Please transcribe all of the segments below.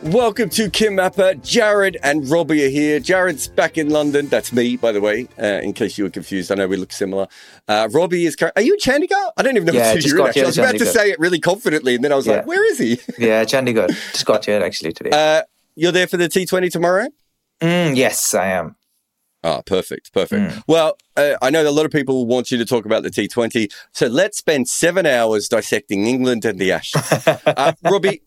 Welcome to Kim Mapper. Jared and Robbie are here. Jared's back in London. That's me, by the way, in case you were confused. I know we look similar. Robbie is... Are you in Chandigarh? I don't even know what city you're in, actually. I was about to say it really confidently, and then I was like, where is he? Chandigarh. Just got here, actually, today. You're there for the T20 tomorrow? Yes, I am. Ah, perfect. Well, I know that a lot of people want you to talk about the T20, so let's spend 7 hours dissecting England and the Ashes. Robbie...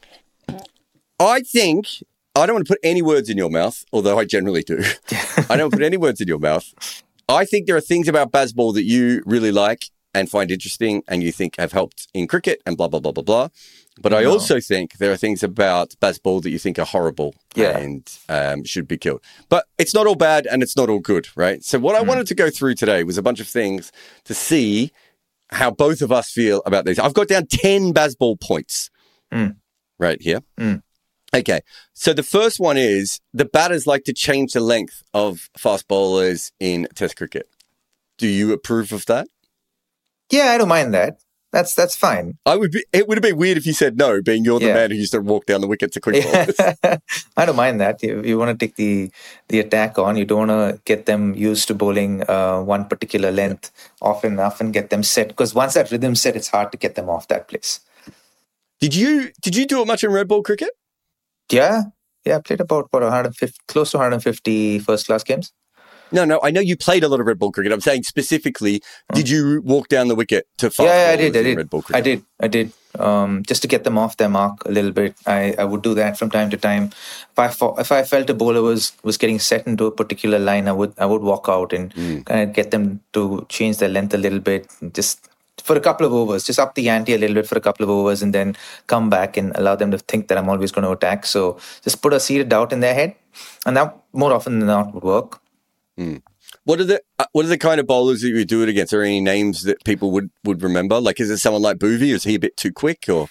I think, I don't want to put any words in your mouth, although I generally do. I don't put any words in your mouth. I think there are things about Bazball that you really like and find interesting and you think have helped in cricket and blah, blah, blah, blah, blah. But I also think there are things about Bazball that you think are horrible and should be killed. But it's not all bad and it's not all good, right? So what I wanted to go through today was a bunch of things to see how both of us feel about these. I've got down 10 Bazball points right here. Okay, so the first one is the batters like to change the length of fast bowlers in Test cricket. Do you approve of that? Yeah, I don't mind that. That's fine. It would have been weird if you said no, being you're the man who used to walk down the wicket to quick bowlers. I don't mind that. You want to take the attack on. You don't want to get them used to bowling one particular length often enough and get them set. Because once that rhythm's set, it's hard to get them off that place. Did you do it much in red ball cricket? Yeah, I played about 150, close to 150 first-class games. No, I know you played a lot of red ball cricket. I'm saying specifically, did you walk down the wicket to fast bowlers I did. in red ball cricket? I did. Just to get them off their mark a little bit. I would do that from time to time. If I felt a bowler was getting set into a particular line, I would walk out and kind of get them to change their length a little bit, just for a couple of overs, just up the ante a little bit for a couple of overs and then come back and allow them to think that I'm always going to attack. So just put a seed of doubt in their head, and that more often than not would work. What are the kind of bowlers that you do it against? Are there any names that people would remember? Like, is it someone like Bhuvi? Is he a bit too quick? Or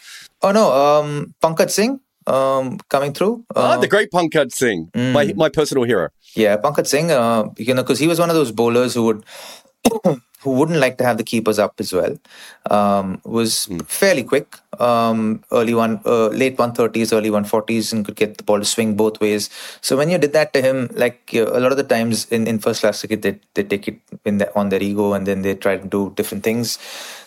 Pankaj Singh coming through. The great Pankaj Singh, my personal hero. Yeah, Pankaj Singh. Because he was one of those bowlers who wouldn't like to have the keepers up as well. Was fairly quick, late 130s, early 140s, and could get the ball to swing both ways. So when you did that to him, like a lot of the times in first class cricket, they take it on their ego and then they try to do different things.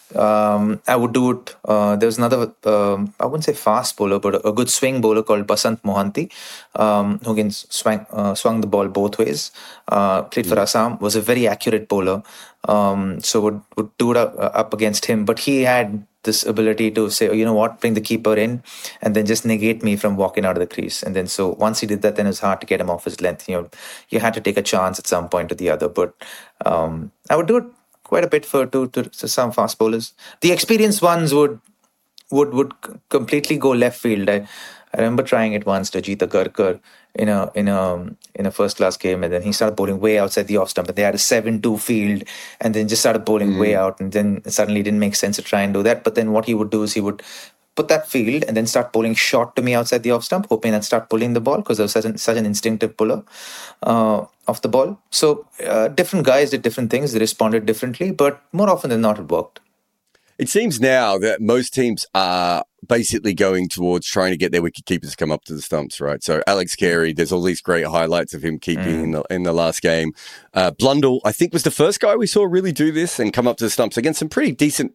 I would do it. There was another, I wouldn't say fast bowler, but a good swing bowler called Basant Mohanty, who can swung the ball both ways. Played for Assam, was a very accurate bowler. So would do it up against him. But he had this ability to say, oh, you know what, bring the keeper in and then just negate me from walking out of the crease. And then so once he did that, then it was hard to get him off his length. You had to take a chance at some point or the other. But I would do it quite a bit to some fast bowlers. The experienced ones would completely go left field. I remember trying it once to Ajit Agarkar in a first class game, and then he started bowling way outside the off stump, and they had a 7-2 field, and then just started bowling way out, and then suddenly it didn't make sense to try and do that. But then what he would do is he would put that field and then start bowling short to me outside the off stump, hoping I'd start pulling the ball because I was such an instinctive puller of the ball. So different guys did different things. They responded differently, but more often than not, it worked. It seems now that most teams are basically going towards trying to get their wicket keepers to come up to the stumps, right? So Alex Carey, there's all these great highlights of him keeping in the last game. Blundell, I think, was the first guy we saw really do this and come up to the stumps against some pretty decently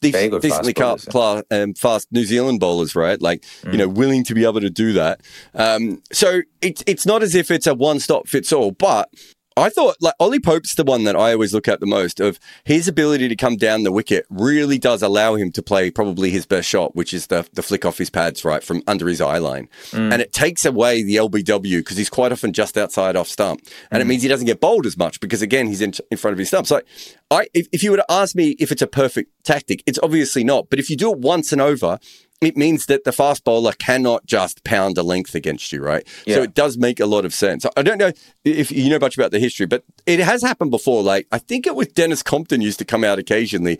fast New Zealand bowlers, right? Like, willing to be able to do that. So it's not as if it's a one-stop fits all, but I thought, like, Ollie Pope's the one that I always look at the most. Of his ability to come down the wicket really does allow him to play probably his best shot, which is the flick off his pads, right, from under his eye line. And it takes away the LBW because he's quite often just outside off stump. And it means he doesn't get bowled as much because, again, he's in front of his stump. So if you were to ask me if it's a perfect tactic, it's obviously not. But if you do it once and over, it means that the fast bowler cannot just pound a length against you, right? Yeah. So it does make a lot of sense. I don't know if you know much about the history, but it has happened before. Like, I think it was Dennis Compton used to come out occasionally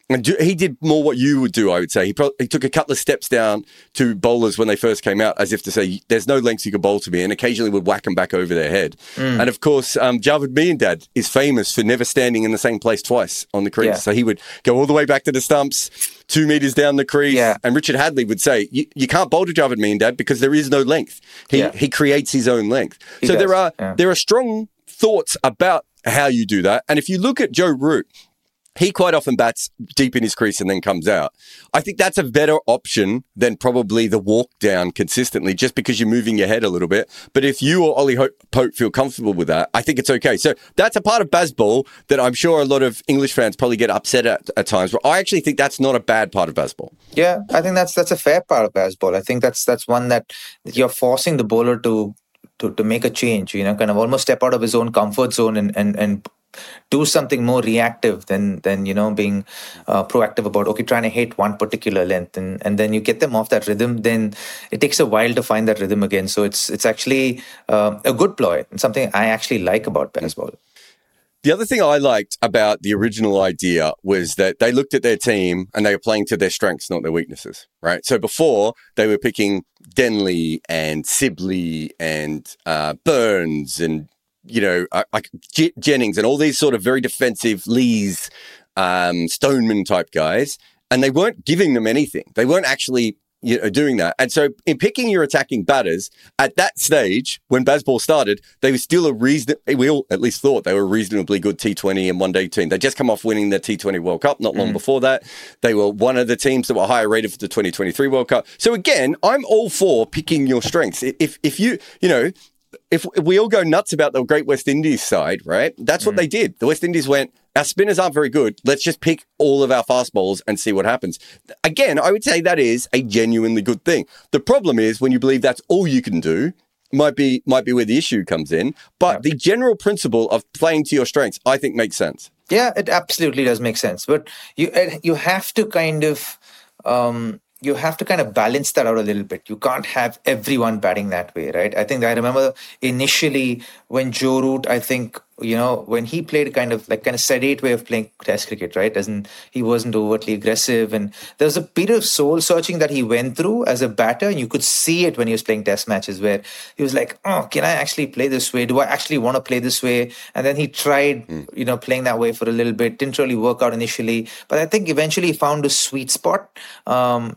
And he did more what you would do, I would say. He took a couple of steps down to bowlers when they first came out, as if to say, there's no lengths you can bowl to me, and occasionally would whack them back over their head. And of course, Javed Miandad is famous for never standing in the same place twice on the crease. Yeah. So he would go all the way back to the stumps, 2 meters down the crease. Yeah. And Richard Hadley would say, you can't bowl to Javed Miandad because there is no length. He creates his own length. So there are strong thoughts about how you do that. And if you look at Joe Root, he quite often bats deep in his crease and then comes out. I think that's a better option than probably the walk down consistently, just because you're moving your head a little bit. But if you or Ollie Pope feel comfortable with that, I think it's okay. So that's a part of Bazball that I'm sure a lot of English fans probably get upset at times. But I actually think that's not a bad part of Bazball. Yeah, I think that's a fair part of Bazball. I think that's one that you're forcing the bowler to make a change, kind of almost step out of his own comfort zone and do something more reactive than being proactive about trying to hit one particular length, and then you get them off that rhythm. Then it takes a while to find that rhythm again. So it's actually a good ploy and something I actually like about Bazball. The other thing I liked about the original idea was that they looked at their team and they were playing to their strengths, not their weaknesses, right? So before, they were picking Denley and Sibley and Burns and Jennings and all these sort of very defensive Lees, Stoneman type guys, and they weren't giving them anything. They weren't actually doing that. And so in picking your attacking batters, at that stage, when Bazball started, they were still we all at least thought they were a reasonably good T20 and one-day team. They'd just come off winning the T20 World Cup not long before that. They were one of the teams that were higher rated for the 2023 World Cup. So again, I'm all for picking your strengths. If we all go nuts about the Great West Indies side, right? That's what they did. The West Indies went, our spinners aren't very good. Let's just pick all of our fast bowlers and see what happens. Again, I would say that is a genuinely good thing. The problem is when you believe that's all you can do, might be where the issue comes in. But the general principle of playing to your strengths, I think, makes sense. Yeah, it absolutely does make sense. But you have to kind of balance that out a little bit. You can't have everyone batting that way, right? I think I remember initially when Joe Root, I think, when he played kind of sedate way of playing Test cricket, right? He wasn't overtly aggressive. And there was a period of soul searching that he went through as a batter. And you could see it when he was playing Test matches where he was like, oh, can I actually play this way? Do I actually want to play this way? And then he tried, playing that way for a little bit. Didn't really work out initially. But I think eventually he found a sweet spot. I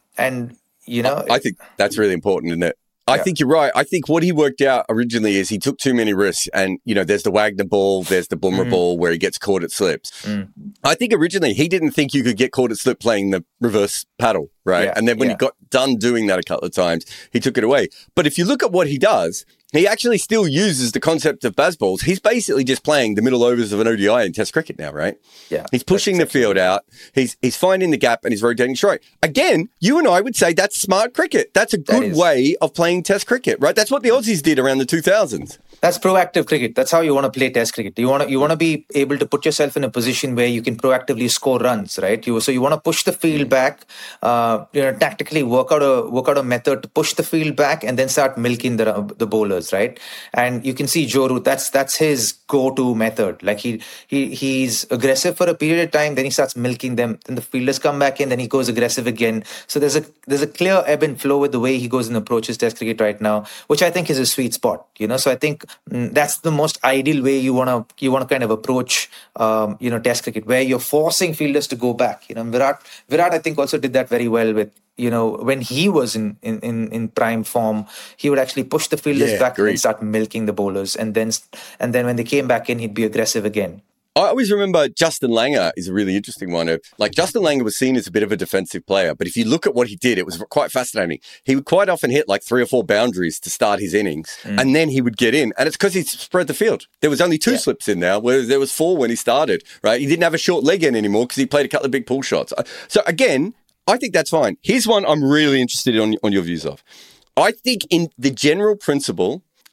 think that's really important, isn't it? I think you're right. I think what he worked out originally is he took too many risks. And, there's the Wagner ball, there's the Bumrah ball where he gets caught at slips. I think originally he didn't think you could get caught at slip playing the reverse paddle, right? Yeah, and then when he got done doing that a couple of times, he took it away. But if you look at what he does, he actually still uses the concept of Bazballs. He's basically just playing the middle overs of an ODI in Test cricket now, right? Yeah. He's pushing the field out. He's finding the gap and he's rotating straight. Again, you and I would say that's smart cricket. That's a good way of playing Test cricket, right? That's what the Aussies did around the 2000s. That's proactive cricket. That's how you want to play Test cricket. You want to be able to put yourself in a position where you can proactively score runs, right? So you want to push the field back, tactically work out a method to push the field back, and then start milking the bowlers, right? And you can see Joe Root. That's his go-to method. Like he's aggressive for a period of time, then he starts milking them. Then the fielders come back in, then he goes aggressive again. So there's a clear ebb and flow with the way he goes and approaches Test cricket right now, which I think is a sweet spot. So I think that's the most ideal way you want to kind of approach Test cricket, where you're forcing fielders to go back. Virat I think also did that very well with when he was in prime form. He would actually push the fielders back and start milking the bowlers, and then when they came back in, he'd be aggressive again. I always remember Justin Langer is a really interesting one. Like Justin Langer was seen as a bit of a defensive player, but if you look at what he did, it was quite fascinating. He would quite often hit like 3 or 4 boundaries to start his innings, and then he would get in, and it's because he spread the field. There was only 2 slips in there, where there was 4 when he started, right? He didn't have a short leg in anymore because he played a couple of big pull shots. So again, I think that's fine. Here's one I'm really interested on your views of. I think in the general principle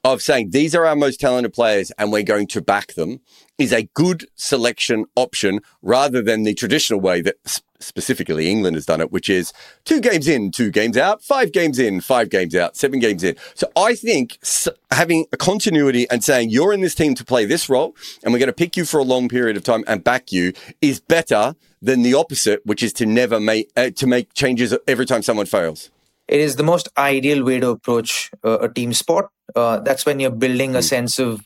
of saying these are our most talented players and we're going to back them is a good selection option rather than the traditional way that specifically England has done it, which is 2 games in, 2 games out, 5 games in, 5 games out, 7 games in. So I think having a continuity and saying you're in this team to play this role and we're going to pick you for a long period of time and back you is better than the opposite, which is to never make changes every time someone fails. It is the most ideal way to approach a team sport. That's when you're building a sense of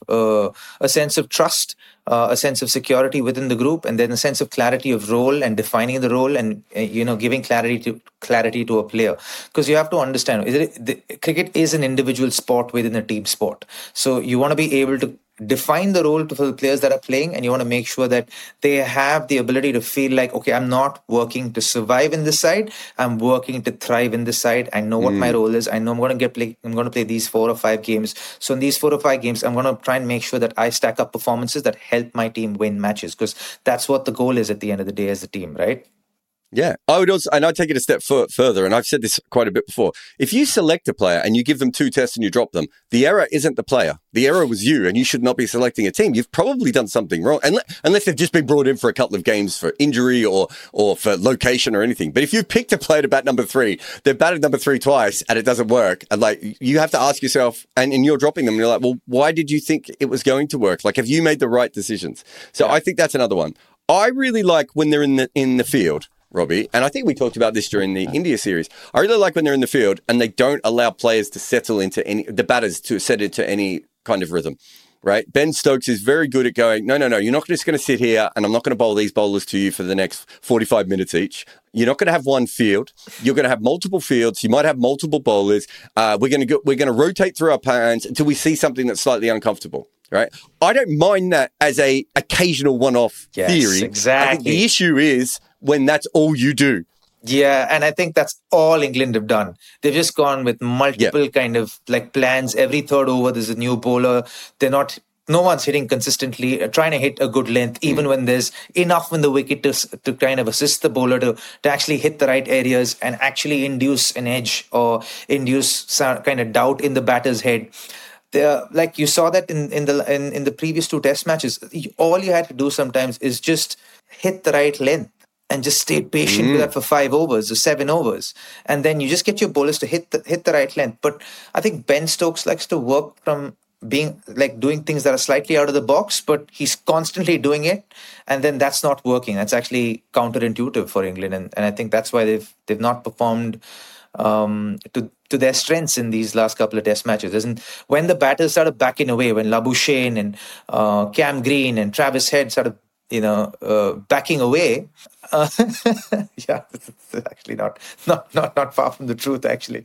trust, a sense of security within the group, and then a sense of clarity of role and defining the role, and giving clarity to a player. Because you have to understand, cricket is an individual sport within a team sport. So you want to be able to define the role for the players that are playing, and you want to make sure that they have the ability to feel like, okay, I'm not working to survive in this side, I'm working to thrive in this side. I know what my role is. I know I'm going to play these 4 or 5 games. So in these 4 or 5 games, I'm going to try and make sure that I stack up performances that help my team win matches, because that's what the goal is at the end of the day as a team, right? Yeah, I would also, and I'd take it a step further, and I've said this quite a bit before. If you select a player and you give them 2 tests and you drop them, the error isn't the player. The error was you, and you should not be selecting a team. You've probably done something wrong, unless they've just been brought in for a couple of games for injury or for location or anything. But if you've picked a player to bat number 3, they've batted number 3 twice, and it doesn't work, and you have to ask yourself, and you're dropping them, and you're like, well, why did you think it was going to work? Have you made the right decisions? So I think that's another one. I really like when they're in the field, Robbie, and I think we talked about this during the India series. I really like when they're in the field and they don't allow players to settle into the batters to set into any kind of rhythm, right? Ben Stokes is very good at going, no, you're not just going to sit here and I'm not going to bowl these bowlers to you for the next 45 minutes each. You're not going to have one field. You're going to have multiple fields. You might have multiple bowlers. We're going to rotate through our plans until we see something that's slightly uncomfortable. Right, I don't mind that as a occasional one-off theory. Exactly. I think the issue is when that's all you do. Yeah, and I think that's all England have done. They've just gone with multiple kind of plans. Every third over, there's a new bowler. No one's hitting consistently, trying to hit a good length, even when there's enough in the wicket to kind of assist the bowler to actually hit the right areas and actually induce an edge or induce some kind of doubt in the batter's head. Like you saw that in the previous 2 test matches, all you had to do sometimes is just hit the right length and just stay patient with that for 5 overs or 7 overs, and then you just get your bowlers to hit the right length. But I think Ben Stokes likes to work from being doing things that are slightly out of the box, but he's constantly doing it, and then that's not working. That's actually counterintuitive for England, and I think that's why they've not performed to their strengths in these last couple of test matches. When the batters started backing away, when Labuschagne and Cam Green and Travis Head started backing away, yeah, it's actually not far from the truth, actually.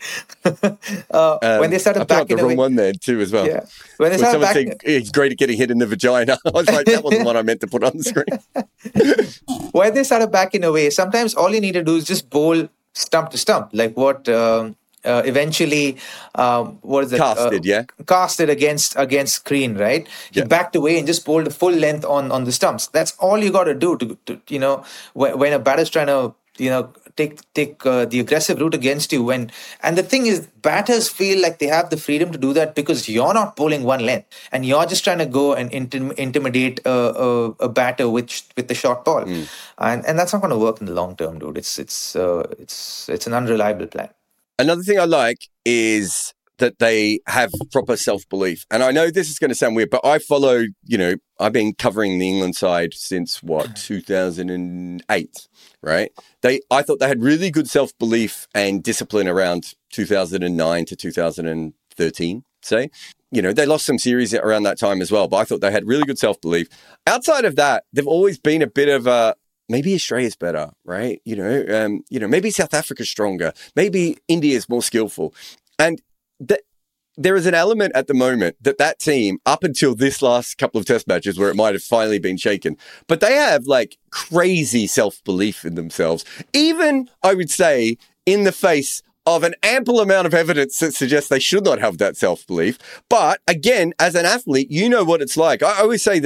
When they started backing away, the wrong one there too as well. Yeah, when they started backing, he's great at getting hit in the vagina. I was like, that wasn't the one I meant to put on the screen. When they started backing away, sometimes all you need to do is just bowl stump to stump, like what eventually what is it? Casted against Green, right? He backed away and just bowled a full length on the stumps. That's all you got to do to when a batter's trying to take the aggressive route against you. And the thing is, batters feel like they have the freedom to do that because you're not bowling one length and you're just trying to go and intimidate a batter with the short ball, and that's not going to work in the long term, dude. It's an unreliable plan. Another thing I like is that they have proper self-belief. And I know this is going to sound weird, but I follow, I've been covering the England side since 2008, right? I thought they had really good self-belief and discipline around 2009 to 2013, say. They lost some series around that time as well, but I thought they had really good self-belief. Outside of that, they've always been a bit of a, maybe Australia's better, right? Maybe South Africa's stronger. Maybe India's more skillful. And there is an element at the moment that team, up until this last couple of test matches where it might have finally been shaken, but they have crazy self-belief in themselves. Even, I would say, in the face of an ample amount of evidence that suggests they should not have that self-belief. But again, as an athlete, you know what it's like. I always say that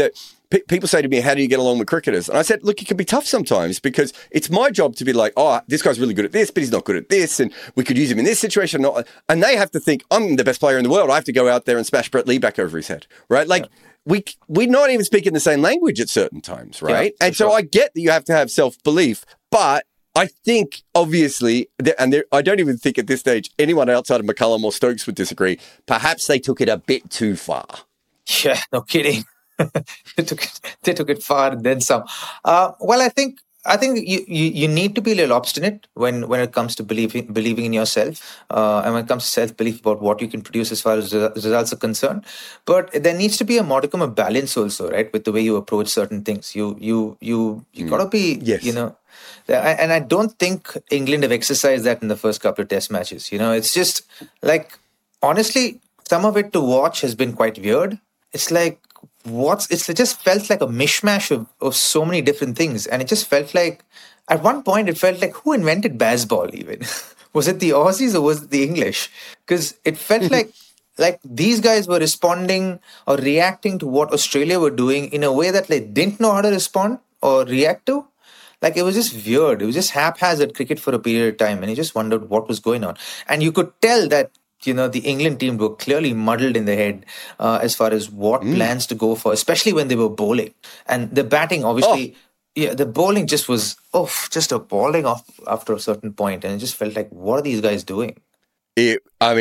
people say to me, how do you get along with cricketers? And I said, look, it can be tough sometimes because it's my job to be like, oh, this guy's really good at this, but he's not good at this. And we could use him in this situation. And they have to think, I'm the best player in the world. I have to go out there and smash Brett Lee back over his head, right? Like, we're not even speaking the same language at certain times, right? And so I get that you have to have self-belief, but I think, obviously, I don't even think at this stage anyone outside of McCullum or Stokes would disagree, perhaps they took it a bit too far. Yeah, no kidding. They took it far and then some. Well, I think you need to be a little obstinate when it comes to believing in yourself, and when it comes to self-belief about what you can produce as far as results are concerned. But there needs to be a modicum of balance also, right, with the way you approach certain things. You gotta be, and I don't think England have exercised that in the first couple of Test matches. It's just like, honestly, some of it to watch has been quite weird. It's like, it just felt like a mishmash of so many different things. And it just felt like, at one point, it felt like, who invented baseball even? Was it the Aussies or was it the English? Because it felt like these guys were responding or reacting to what Australia were doing in a way that they didn't know how to respond or react to. Like, it was just weird. It was just haphazard cricket for a period of time. And you just wondered what was going on. And you could tell that, the England team were clearly muddled in the head as far as what plans to go for, especially when they were bowling. And the batting, obviously, the bowling just was, just appalling after a certain point. And it just felt like, what are these guys doing? We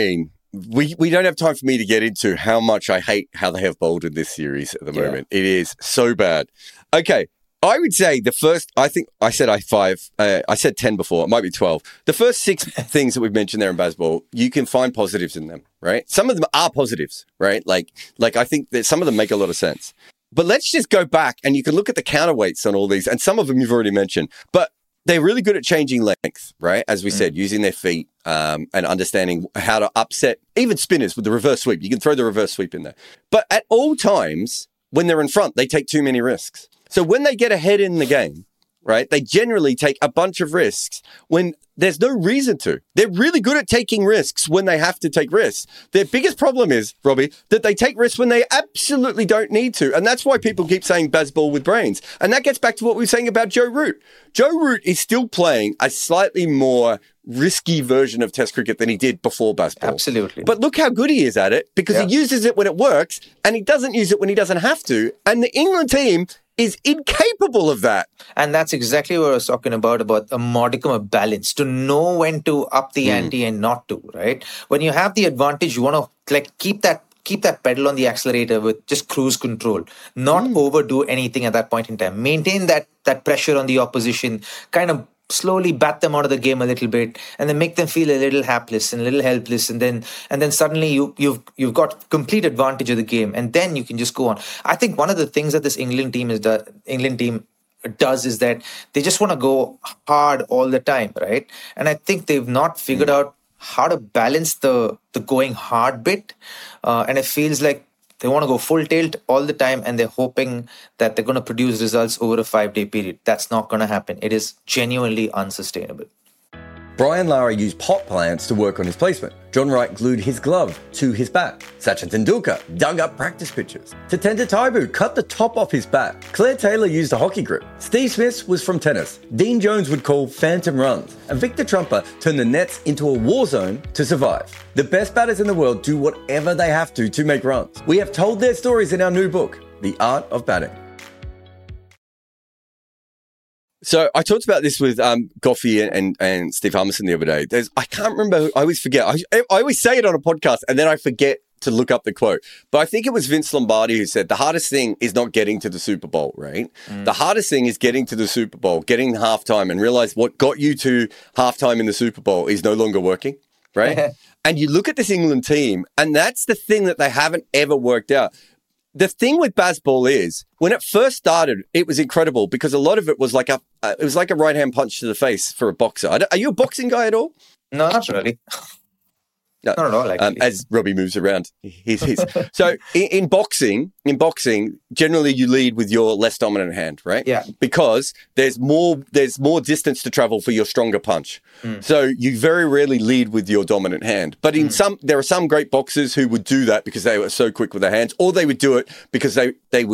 don't have time for me to get into how much I hate how they have bowled in this series at the moment. It is so bad. Okay. I would say I said 10 before, it might be 12. The first 6 things that we've mentioned there in baseball, you can find positives in them, right? Some of them are positives, right? Like I think that some of them make a lot of sense. But let's just go back and you can look at the counterweights on all these, and some of them you've already mentioned, but they're really good at changing length, right? As we said, using their feet and understanding how to upset even spinners with the reverse sweep. You can throw the reverse sweep in there. But at all times, when they're in front, they take too many risks. So when they get ahead in the game, right, they generally take a bunch of risks when there's no reason to. They're really good at taking risks when they have to take risks. Their biggest problem is, Robbie, that they take risks when they absolutely don't need to. And that's why people keep saying baseball with brains. And that gets back to what we were saying about Joe Root. Joe Root is still playing a slightly more risky version of Test cricket than he did before baseball. Absolutely. But look how good he is at it, because he uses it when it works and he doesn't use it when he doesn't have to. And the England team is incapable of that. And that's exactly what I was talking about a modicum of balance, to know when to up the ante and not to, right? When you have the advantage, you want to keep that pedal on the accelerator with just cruise control, not overdo anything at that point in time. Maintain that pressure on the opposition, kind of slowly bat them out of the game a little bit, and then make them feel a little hapless and a little helpless, and then suddenly you've got complete advantage of the game, and then you can just go on. I think one of the things that this England team does is that they just want to go hard all the time, right? And I think they've not figured out how to balance the going hard bit, and it feels like they want to go full tilt all the time, and they're hoping that they're going to produce results over a 5-day period. That's not going to happen. It is genuinely unsustainable. Brian Lara used pot plants to work on his placement. John Wright glued his glove to his bat. Sachin Tendulkar dug up practice pitches. Tatenda Taibu cut the top off his bat. Claire Taylor used a hockey grip. Steve Smith was from tennis. Dean Jones would call phantom runs. And Victor Trumper turned the nets into a war zone to survive. The best batters in the world do whatever they have to make runs. We have told their stories in our new book, The Art of Batting. So I talked about this with Goffey and Steve Harmison the other day. I can't remember. I always forget. I always say it on a podcast and then I forget to look up the quote. But I think it was Vince Lombardi who said the hardest thing is not getting to the Super Bowl, right? The hardest thing is getting to the Super Bowl, getting halftime, and realize what got you to halftime in the Super Bowl is no longer working, right? And you look at this England team, and that's the thing that they haven't ever worked out. The thing with baseball is, when it first started, it was incredible because a lot of it was like a right-hand punch to the face for a boxer. Are you a boxing guy at all? No, not really. No. Not at all, actually. As Robbie moves around, he's so in boxing, generally you lead with your less dominant hand, right? Yeah. Because there's more distance to travel for your stronger punch. So you very rarely lead with your dominant hand. But there are some great boxers who would do that because they were so quick with their hands, or they would do it because they would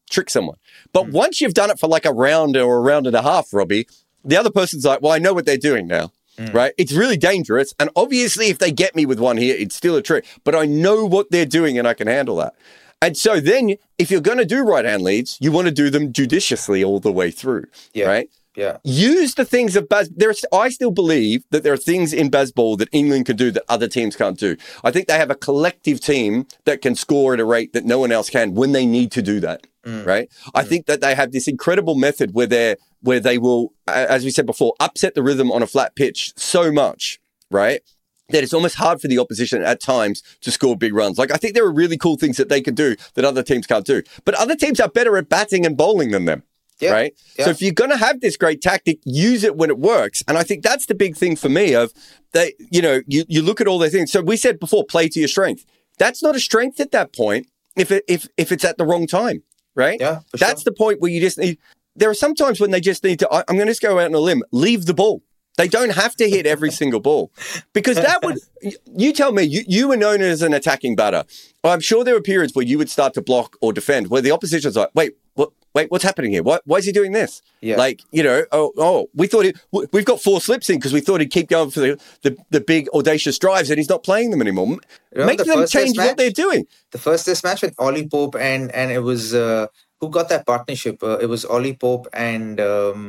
trick someone. But once you've done it for like a round or a round and a half, Robbie, the other person's like, well, I know what they're doing now. Right? It's really dangerous. And obviously, if they get me with one here, it's still a trick. But I know what they're doing and I can handle that. And so then if you're going to do right-hand leads, you want to do them judiciously all the way through. Right? Yeah. Use the things of I still believe that there are things in Bazball that England can do that other teams can't do. I think they have a collective team that can score at a rate that no one else can when they need to do that. Right? I think that they have this incredible method where they will, as we said before, upset the rhythm on a flat pitch so much, right, that it's almost hard for the opposition at times to score big runs. Like, I think there are really cool things that they can do that other teams can't do. But other teams are better at batting and bowling than them. Yeah, right? Yeah. So if you're going to have this great tactic, use it when it works. And I think that's the big thing for me of that, you look at all the things. So we said before, play to your strength. That's not a strength at that point if it's at the wrong time, right? Yeah, that's the point where you just need, there are some times when they just need to, I'm going to just go out on a limb, leave the ball. They don't have to hit every single ball because that would, you tell me, you were known as an attacking batter. I'm sure there were periods where you would start to block or defend where the opposition's like, wait, what's happening here? Why is he doing this? Yeah. Like, we thought we've got 4 slips in because we thought he'd keep going for the big audacious drives and he's not playing them anymore. Make them change what they're doing. The first test match with Ollie Pope and it was, who got that partnership? It was Ollie Pope and,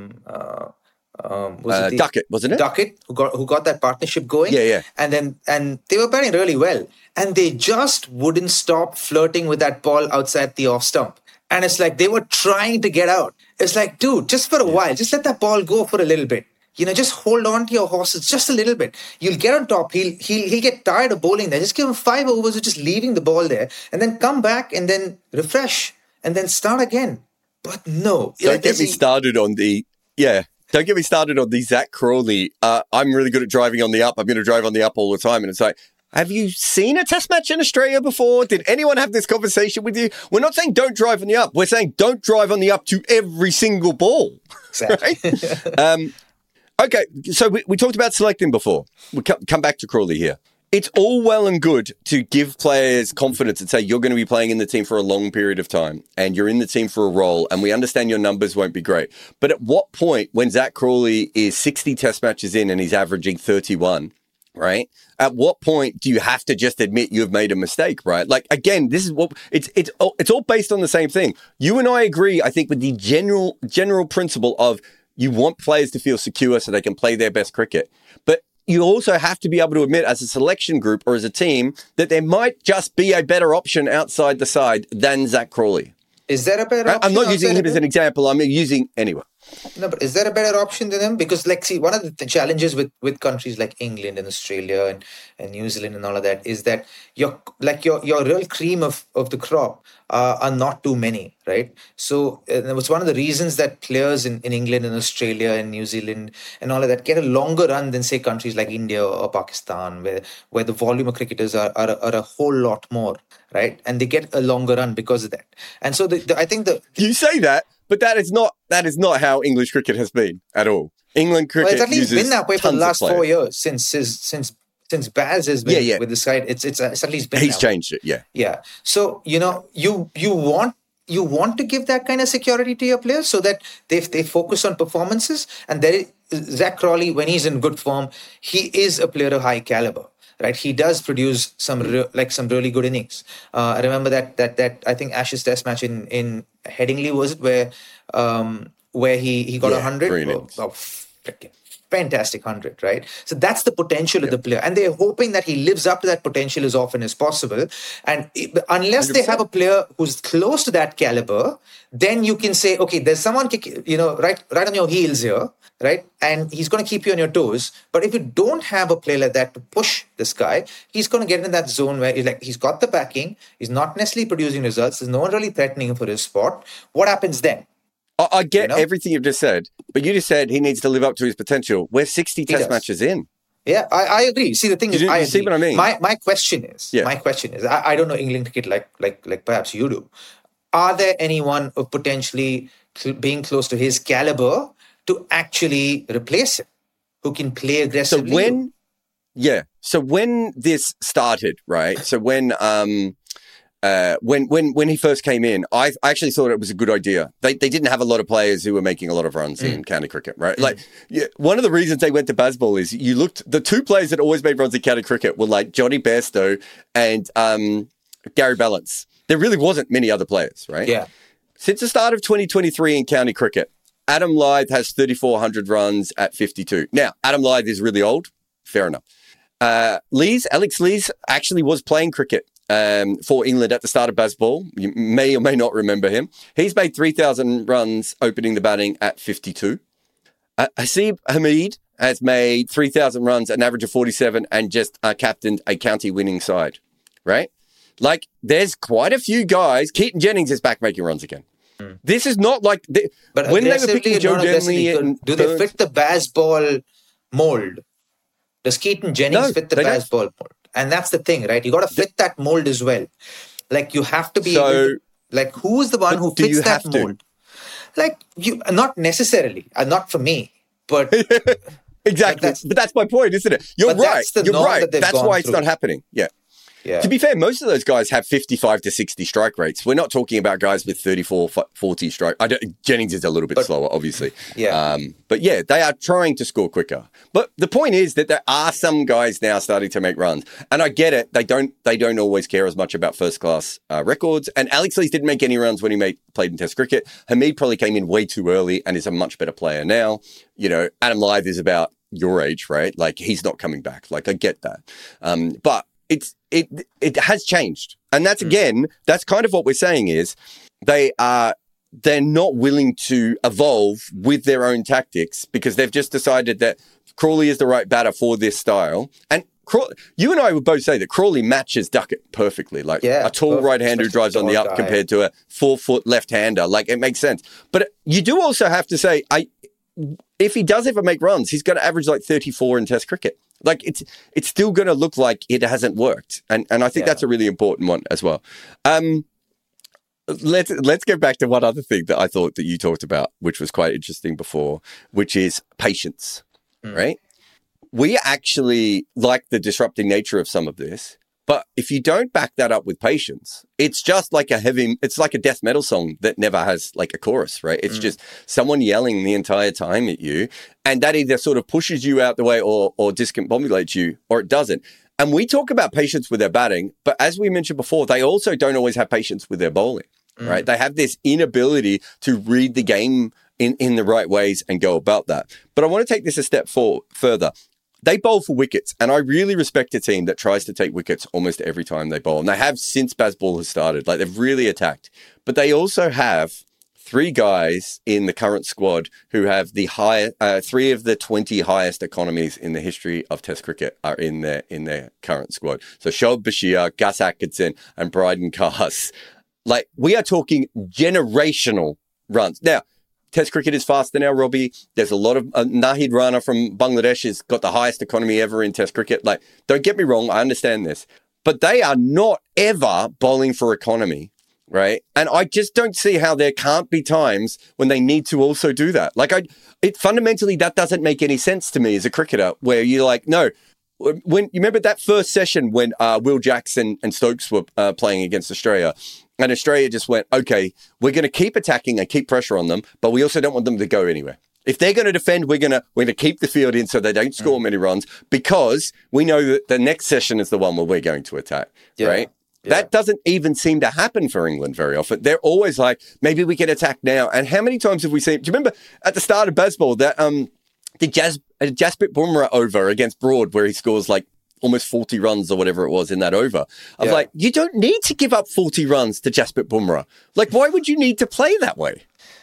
Duckett, wasn't it? Duckett, who got that partnership going. Yeah. And they were batting really well. And they just wouldn't stop flirting with that ball outside the off stump. And it's like they were trying to get out. It's like, dude, just for a while, just let that ball go for a little bit. Just hold on to your horses just a little bit. You'll get on top. He'll get tired of bowling there. Just give him 5 overs of just leaving the ball there and then come back and then refresh and then start again. But no. Don't get me started on the Zach Crawley. I'm really good at driving on the up. I'm going to drive on the up all the time. And it's like, have you seen a test match in Australia before? Did anyone have this conversation with you? We're not saying don't drive on the up. We're saying don't drive on the up to every single ball. Exactly. Right? Okay, so we talked about selecting before. We'll come back to Crawley here. It's all well and good to give players confidence and say you're going to be playing in the team for a long period of time and you're in the team for a role and we understand your numbers won't be great. But at what point when Zach Crawley is 60 test matches in and he's averaging 31, right? At what point do you have to just admit you've made a mistake, right? Like, again, this is what it's all based on the same thing. You and I agree, I think, with the general principle of you want players to feel secure so they can play their best cricket. But you also have to be able to admit as a selection group or as a team that there might just be a better option outside the side than Zach Crawley. Is there a better option? I'm not using him as an example. I'm using anyway. No, but is there a better option than him? Because, one of the challenges with countries like England and Australia and New Zealand and all of that is that your real cream of the crop are not too many, right? So it was one of the reasons that players in England and Australia and New Zealand and all of that get a longer run than, say, countries like India or Pakistan, where the volume of cricketers are a whole lot more, right? And they get a longer run because of that. And so I think you say that. But that is not how English cricket has been at all. England cricket it's at least been that way for the last 4 years since Baz has been with the side. It's at least been. He's changed it, yeah. Yeah. So you want to give that kind of security to your players so that they focus on performances. And Zach Crawley, when he's in good form, he is a player of high caliber. Right, he does produce some really good innings. I remember that I think Ashes Test match in Headingley, was it, where he got 100. Freaking fantastic 100, right? So that's the potential of the player, and they're hoping that he lives up to that potential as often as possible. And unless 100%. They have a player who's close to that caliber, then you can say, okay, there's someone right on your heels here. Right? And he's going to keep you on your toes. But if you don't have a player like that to push this guy, he's going to get in that zone where he's got the backing. He's not necessarily producing results. There's no one really threatening him for his spot. What happens then? I get everything you've just said, but you just said he needs to live up to his potential. We're 60 test matches in. Yeah, I agree. See, the thing is, I see what I mean? My question is, I don't know England cricket like perhaps you do. Are there anyone of potentially being close to his caliber to actually replace him, who can play aggressively? So when this started, right? So when when he first came in, I actually thought it was a good idea. They didn't have a lot of players who were making a lot of runs in county cricket, right? Like, one of the reasons they went to Bazball is the two players that always made runs in county cricket were like Johnny Bairstow and Gary Ballance. There really wasn't many other players, right? Yeah. Since the start of 2023 in county cricket, Adam Lyth has 3,400 runs at 52. Now, Adam Lyth is really old. Fair enough. Alex Lees actually was playing cricket for England at the start of Bazball. You may or may not remember him. He's made 3,000 runs opening the batting at 52. Haseeb Hameed has made 3,000 runs at an average of 47 and just captained a county winning side, right? Like, there's quite a few guys. Keaton Jennings is back making runs again. This is not like... But when they were picking Joe Denley... Do they fit the Bazball mold? Does Keaton Jennings fit the Bazball mold? And that's the thing, right? You got to fit that mold as well. Like, you have to be able to, like, who is the one who fits that mold? Like, not necessarily, not for me, but... Exactly. But that's my point, isn't it? You're right. You're right. That's why it's not happening. Yeah. Yeah. To be fair, most of those guys have 55 to 60 strike rates. We're not talking about guys with 34, 40 strike. Jennings is a little bit slower, obviously. Yeah. But yeah, they are trying to score quicker. But the point is that there are some guys now starting to make runs. And I get it. They don't always care as much about first class records. And Alex Lees didn't make any runs when he played in Test cricket. Hameed probably came in way too early and is a much better player now. You know, Adam Lyth is about your age, right? Like, he's not coming back. Like, I get that. But it has changed. And that's, again, that's kind of what we're saying is they're not willing to evolve with their own tactics because they've just decided that Crawley is the right batter for this style. And you and I would both say that Crawley matches Duckett perfectly. Like, a tall right-hander who drives on the up compared to a 4-foot left-hander. Like, it makes sense. But you do also have to say, if he does ever make runs, he's going to average like 34 in Test cricket. Like, it's still going to look like it hasn't worked. And I think that's a really important one as well. Let's go back to one other thing that I thought that you talked about, which was quite interesting before, which is patience, right? We actually like the disrupting nature of some of this, but if you don't back that up with patience, it's just like it's like a death metal song that never has like a chorus, right? It's just someone yelling the entire time at you, and that either sort of pushes you out the way or discombobulates you, or it doesn't. And we talk about patience with their batting, but as we mentioned before, they also don't always have patience with their bowling, right? They have this inability to read the game in the right ways and go about that. But I want to take this a step further. They bowl for wickets, and I really respect a team that tries to take wickets almost every time they bowl. And they have since Bazball has started. Like, they've really attacked. But they also have 3 guys in the current squad who have the 3 of the 20 highest economies in the history of Test cricket are in their current squad. So Shoaib Bashir, Gus Atkinson, and Bryden Cars. Like, we are talking generational runs. Now, Test cricket is faster now, Robbie. There's a lot of Nahid Rana from Bangladesh has got the highest economy ever in Test cricket. Like, don't get me wrong, I understand this, but they are not ever bowling for economy, right? And I just don't see how there can't be times when they need to also do that. Like, fundamentally, that doesn't make any sense to me as a cricketer, where you're like, no. When you remember that first session when Will Jackson and Stokes were playing against Australia, and Australia just went, okay, we're going to keep attacking and keep pressure on them, but we also don't want them to go anywhere. If they're going to defend, we're going to keep the field in so they don't score many runs, because we know that the next session is the one where we're going to attack, right? Yeah. That doesn't even seem to happen for England very often. They're always like, maybe we can attack now. And how many times have we seen? Do you remember at the start of Bazball that the Jasprit Bumrah over against Broad, where he scores like almost 40 runs or whatever it was in that over? I was like, you don't need to give up 40 runs to Jasprit Bumrah. Like, why would you need to play that way?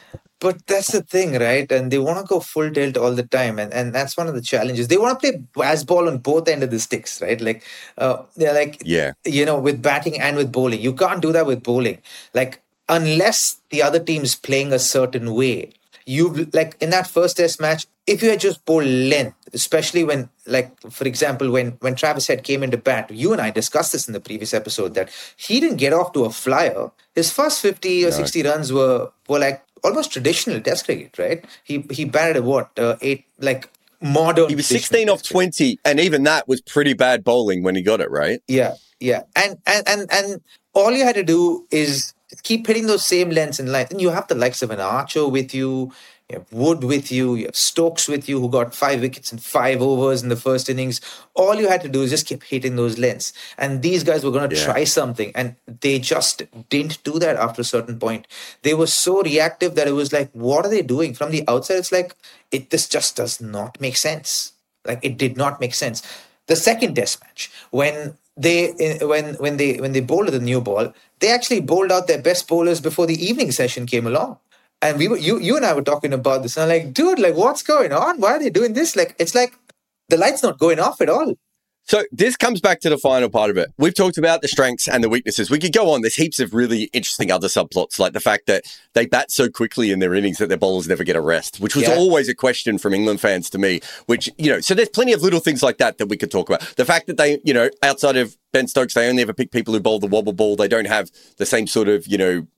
But that's the thing, right? And they want to go full tilt all the time. And that's one of the challenges. They want to play Bazball on both ends of the sticks, right? Like, they're like, you know, with batting and with bowling. You can't do that with bowling. Like, unless the other team's playing a certain way. You, like, in that first Test match, if you had just bowled length, especially when, like, for example, when Travis Head came into bat, you and I discussed this in the previous episode, that he didn't get off to a flyer. His first 50 or 60 runs were like almost traditional Test cricket, right? He batted at 8, like, modern. He was 16 off 20, and even that was pretty bad bowling when he got it, right? Yeah. And all you had to do is keep hitting those same lengths in line. And you have the likes of an Archer with you, you have Wood with you have Stokes with you, who got 5 wickets in 5 overs in the first innings. All you had to do is just keep hitting those lengths. And these guys were going to try something, and they just didn't do that after a certain point. They were so reactive that it was like, what are they doing? From the outside, it's like, this just does not make sense. Like, it did not make sense. The second test match, when they bowled the new ball, they actually bowled out their best bowlers before the evening session came along. And you and I were talking about this, and I'm like, dude, like, what's going on? Why are they doing this? Like, it's like the light's not going off at all. So this comes back to the final part of it. We've talked about the strengths and the weaknesses. We could go on. There's heaps of really interesting other subplots, like the fact that they bat so quickly in their innings that their bowlers never get a rest, which was always a question from England fans to me, which, so there's plenty of little things like that we could talk about. The fact that they, outside of Ben Stokes, they only ever pick people who bowl the wobble ball. They don't have the same sort of,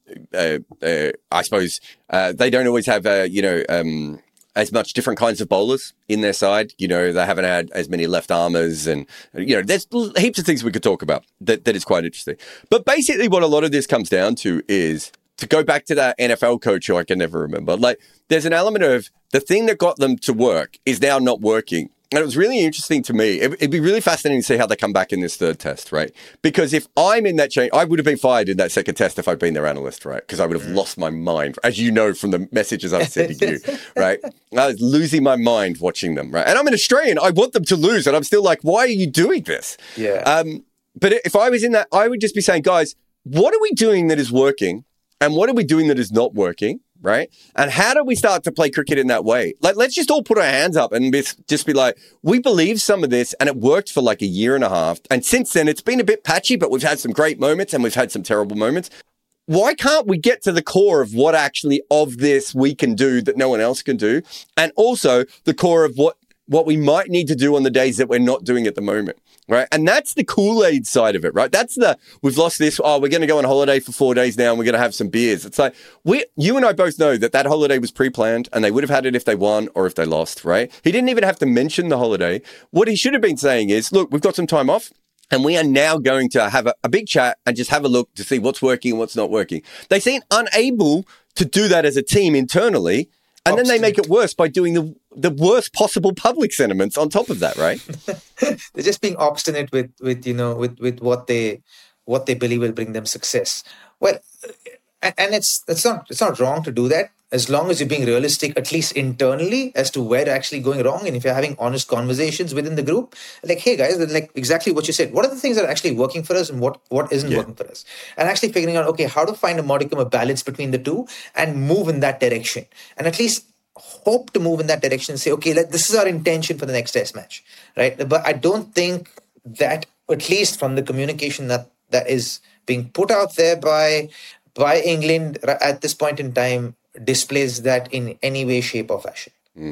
I suppose, they don't always have, as much different kinds of bowlers in their side. They haven't had as many left armers, and, there's heaps of things we could talk about that is quite interesting. But basically what a lot of this comes down to is, to go back to that NFL coach who I can never remember, like, there's an element of the thing that got them to work is now not working. And it was really interesting to me. It'd be really fascinating to see how they come back in this third test, right? Because if I'm in that chain, I would have been fired in that second test if I'd been their analyst, right? Because I would have lost my mind, as you know from the messages I've sent to you, right? I was losing my mind watching them, right? And I'm an Australian. I want them to lose. And I'm still like, why are you doing this? Yeah. But if I was in that, I would just be saying, guys, what are we doing that is working? And what are we doing that is not working? Right? And how do we start to play cricket in that way? Like, let's just all put our hands up and just be like, we believe some of this, and it worked for like a year and a half. And since then, it's been a bit patchy, but we've had some great moments and we've had some terrible moments. Why can't we get to the core of what actually of this we can do that no one else can do? And also the core of what we might need to do on the days that we're not doing at the moment. Right. And that's the Kool-Aid side of it, right? That's we've lost this. Oh, we're going to go on holiday for 4 days now and we're going to have some beers. It's like, you and I both know that holiday was pre-planned, and they would have had it if they won or if they lost, right? He didn't even have to mention the holiday. What he should have been saying is, look, we've got some time off, and we are now going to have a big chat and just have a look to see what's working and what's not working. They seem unable to do that as a team internally. And then they make it worse by doing the worst possible public sentiments on top of that, right? They're just being obstinate with what they believe will bring them success. Well, and it's not wrong to do that, as long as you're being realistic, at least internally, as to where you're actually going wrong. And if you're having honest conversations within the group, like, hey guys, like exactly what you said, what are the things that are actually working for us and what isn't working for us? And actually figuring out, okay, how to find a modicum of balance between the two and move in that direction. And at least hope to move in that direction and say, okay, this is our intention for the next test match, right? But I don't think that, at least from the communication that is being put out there by England at this point in time, displays that in any way, shape or fashion.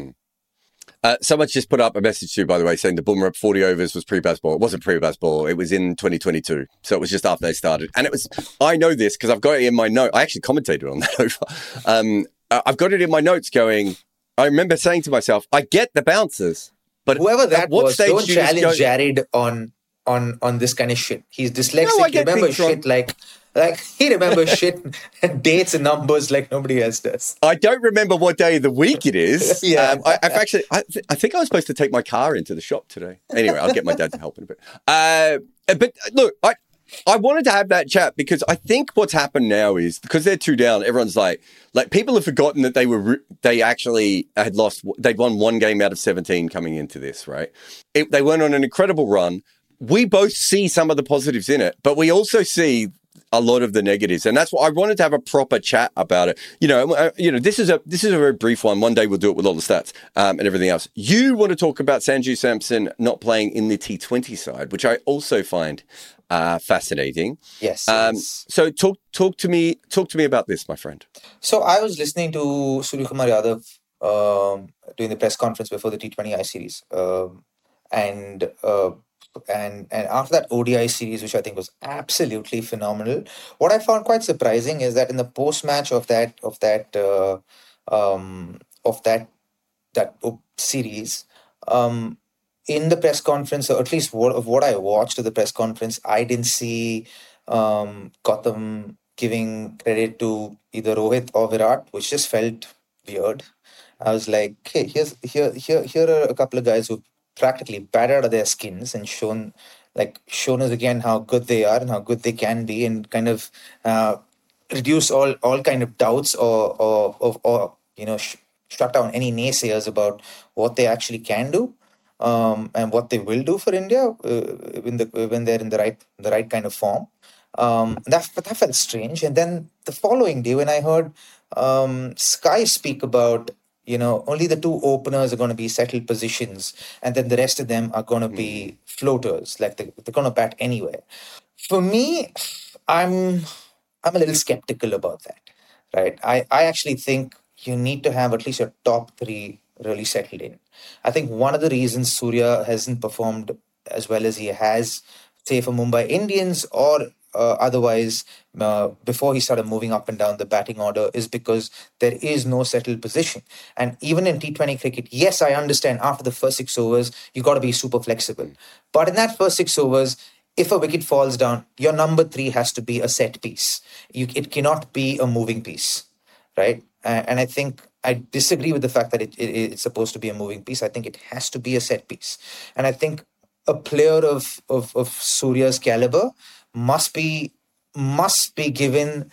Someone's just put up a message to you, by the way, saying the Bumrah 40 overs was pre-Bazball. It wasn't pre-Bazball. It was in 2022. So it was just after they started. And I know this because I've got it in my note. I actually commentated on that over. I've got it in my notes going, I remember saying to myself, I get the bouncers. But whoever that was, don't challenge Jared on this kind of shit. He's dyslexic. He remembers shit like he remembers shit, dates and numbers like nobody else does. I don't remember what day of the week it is. I think I was supposed to take my car into the shop today. Anyway, I'll get my dad to help in a bit. But look, I wanted to have that chat because I think what's happened now is, because they're 2 down, everyone's like people have forgotten that they actually had lost. They'd won 1 game out of 17 coming into this, right? They went on an incredible run. We both see some of the positives in it, but we also see a lot of the negatives, and that's why I wanted to have a proper chat about it. This is a very brief one. One day we'll do it with all the stats and everything else. You want to talk about Sanju Samson not playing in the T20 side, which I also find fascinating. Yes. So talk to me about this, my friend. So I was listening to Surya Kumar Yadav doing the press conference before the T20I series, and after that ODI series, which I think was absolutely phenomenal, what I found quite surprising is that in the post match of that series, in the press conference, or at least what I watched of the press conference, I didn't see Gotham giving credit to either Rohit or Virat, which just felt weird. I was like, hey, here are a couple of guys who practically battered out of their skins and shown us again how good they are and how good they can be, and kind of reduce all kind of doubts or shut down any naysayers about what they actually can do, and what they will do for India when they're in the right kind of form. That felt strange. And then the following day, when I heard Sky speak about, only the two openers are going to be settled positions, and then the rest of them are going to be floaters, like they're going to bat anywhere. For me, I'm a little skeptical about that, right? I actually think you need to have at least your top three really settled in. I think one of the reasons Surya hasn't performed as well as he has, say, for Mumbai Indians or otherwise, before he started moving up and down the batting order, is because there is no settled position. And even in T20 cricket, yes, I understand after the first 6 overs, you got to be super flexible. But in that first 6 overs, if a wicket falls down, your number three has to be a set piece. It cannot be a moving piece, right? And I think I disagree with the fact that it's supposed to be a moving piece. I think it has to be a set piece. And I think a player of Surya's caliber must be given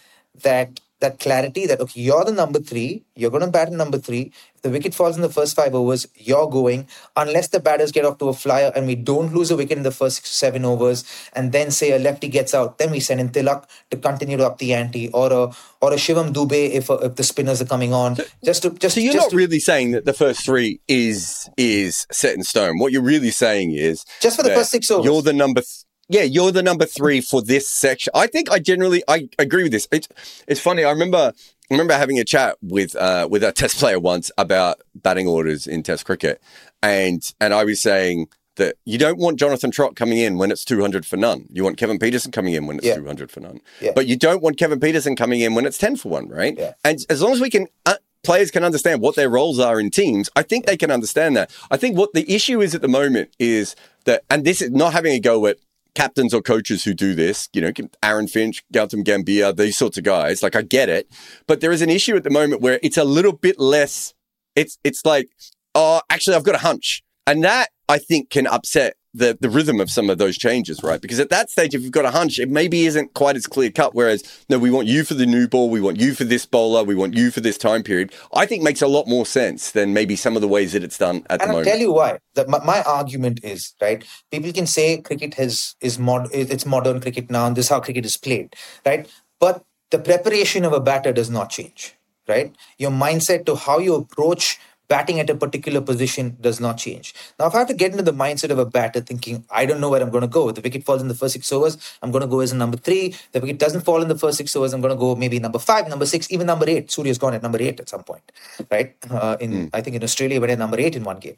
that clarity that, okay, you're the number three, you're going to bat in number three. If the wicket falls in the first 5 overs, you're going, unless the batters get off to a flyer and we don't lose a wicket in the first 6 or 7 overs, and then say a lefty gets out, then we send in Tilak to continue to up the ante, or a Shivam Dubey if the spinners are coming on. So you're not really saying that the first three is set in stone. What you're really saying is just for the first 6 overs. You're the number. You're the number three for this section. I think I agree with this. It's funny. I remember having a chat with a Test player once about batting orders in Test cricket, and I was saying that you don't want Jonathan Trott coming in when it's 200 for none. You want Kevin Peterson coming in when it's 200 for none. Yeah. But you don't want Kevin Peterson coming in when it's 10 for 1, right? Yeah. And as long as we can. Players can understand what their roles are in teams, I think they can understand that. I think what the issue is at the moment is that, and this is not having a go at captains or coaches who do this, Aaron Finch, Gautam Gambhir, these sorts of guys, like I get it, but there is an issue at the moment where it's a little bit less, it's like, oh, actually I've got a hunch. And that I think can upset the rhythm of some of those changes, right? Because at that stage, if you've got a hunch, it maybe isn't quite as clear cut. Whereas, no, we want you for the new ball, we want you for this bowler, we want you for this time period. I think makes a lot more sense than maybe some of the ways that it's done at the moment. And I'll tell you why. My argument is, right, people can say cricket it's modern cricket now, and this is how cricket is played, right? But the preparation of a batter does not change, right? Your mindset to how you approach batting at a particular position does not change. Now, if I have to get into the mindset of a batter thinking, I don't know where I'm going to go. If the wicket falls in the first 6 overs, I'm going to go as a number 3. If the wicket doesn't fall in the first 6 overs, I'm going to go maybe number 5, number 6, even number 8. Surya's gone at number 8 at some point, right? I think in Australia, went at number 8 in one game.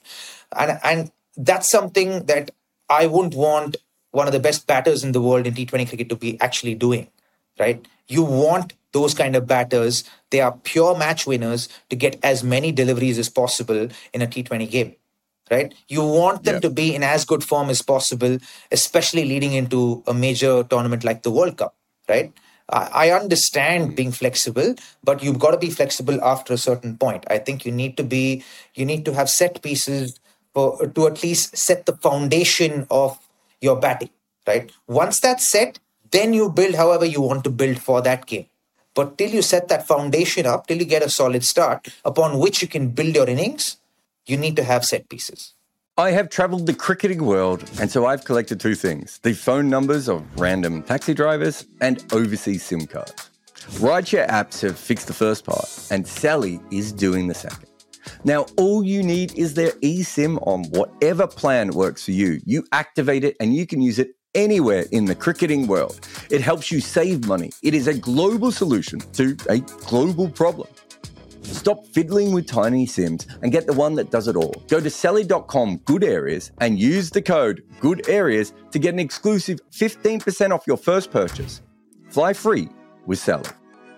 And that's something that I wouldn't want one of the best batters in the world in T20 cricket to be actually doing, right? You want those kind of batters, they are pure match winners, to get as many deliveries as possible in a T20 game, right? You want them to be in as good form as possible, especially leading into a major tournament like the World Cup, right? I understand being flexible, but you've got to be flexible after a certain point. I think you need to have set pieces to at least set the foundation of your batting, right? Once that's set, then you build however you want to build for that game. But till you set that foundation up, till you get a solid start upon which you can build your innings, you need to have set pieces. I have travelled the cricketing world, and so I've collected 2 things: the phone numbers of random taxi drivers and overseas SIM cards. Rideshare apps have fixed the first part, and Sally is doing the second. Now, all you need is their eSIM on whatever plan works for you. You activate it and you can use it anywhere in the cricketing world. It helps you save money. It is a global solution to a global problem. Stop fiddling with tiny SIMs and get the one that does it all. Go to Sally.com Good Areas and use the code Good Areas to get an exclusive 15% off your first purchase. Fly free with Sally.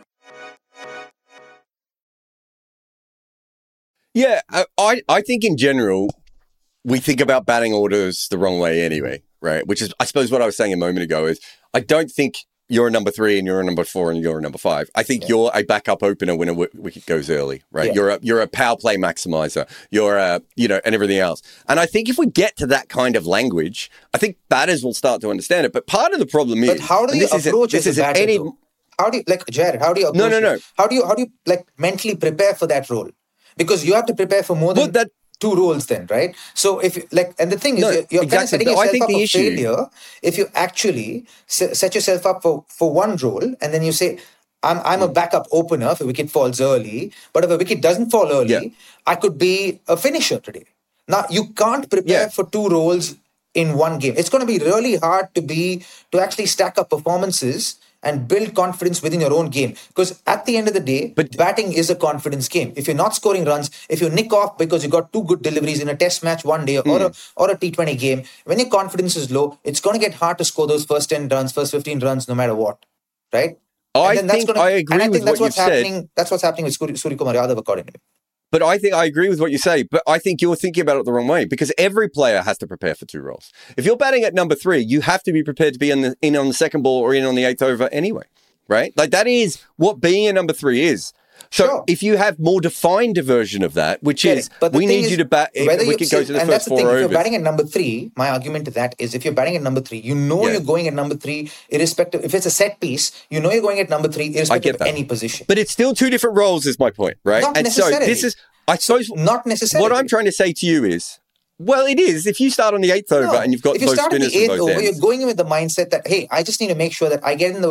Yeah, I think in general, we think about batting orders the wrong way anyway, right? Which is, I suppose, what I was saying a moment ago is I don't think you're a number 3 and you're a number 4 and you're a number 5. I think you're a backup opener when a wicket goes early, right? You're a power play maximizer. You're a, and everything else. And I think if we get to that kind of language, I think batters will start to understand it. But part of the problem is, but how do you approach this as a batter? How do you, like, Jared, how do you approach it? How do you like mentally prepare for that role? Because you have to prepare for more than two roles then, right? So if and the thing is, you're kind of setting yourself up for failure if you actually set yourself up for one role and then you say, I'm a backup opener if a wicket falls early, but if a wicket doesn't fall early, I could be a finisher today. Now, you can't prepare for two roles in one game. It's going to be really hard to actually stack up performances and build confidence within your own game. Because at the end of the day, batting is a confidence game. If you're not scoring runs, if you nick off because you got two good deliveries in a test match one day or a T20 game, when your confidence is low, it's going to get hard to score those first 10 runs, first 15 runs, no matter what. Right? I agree with what you've said. That's what's happening with Suryakumar Yadav, according to me. But I agree with what you say, but I think you're thinking about it the wrong way because every player has to prepare for two roles. If you're batting at number 3, you have to be prepared to be in on the second ball or in on the 8th over anyway, right? Like that is what being a number 3 is. So if you have more defined a version of that, which is we need you to bat, we could go to the first 4 overs. If you're batting at number 3, my argument to that is if you're batting at number 3, you're going at number 3 irrespective. If it's a set piece, you're going at number 3 irrespective of any position. But it's still two different roles is my point, right? Not necessarily. So this is, I suppose, not necessarily. What I'm trying to say to you is, well, it is. If you start on the 8th over and you've got both spinners from both ends. You're going in with the mindset that, hey, I just need to make sure that I get in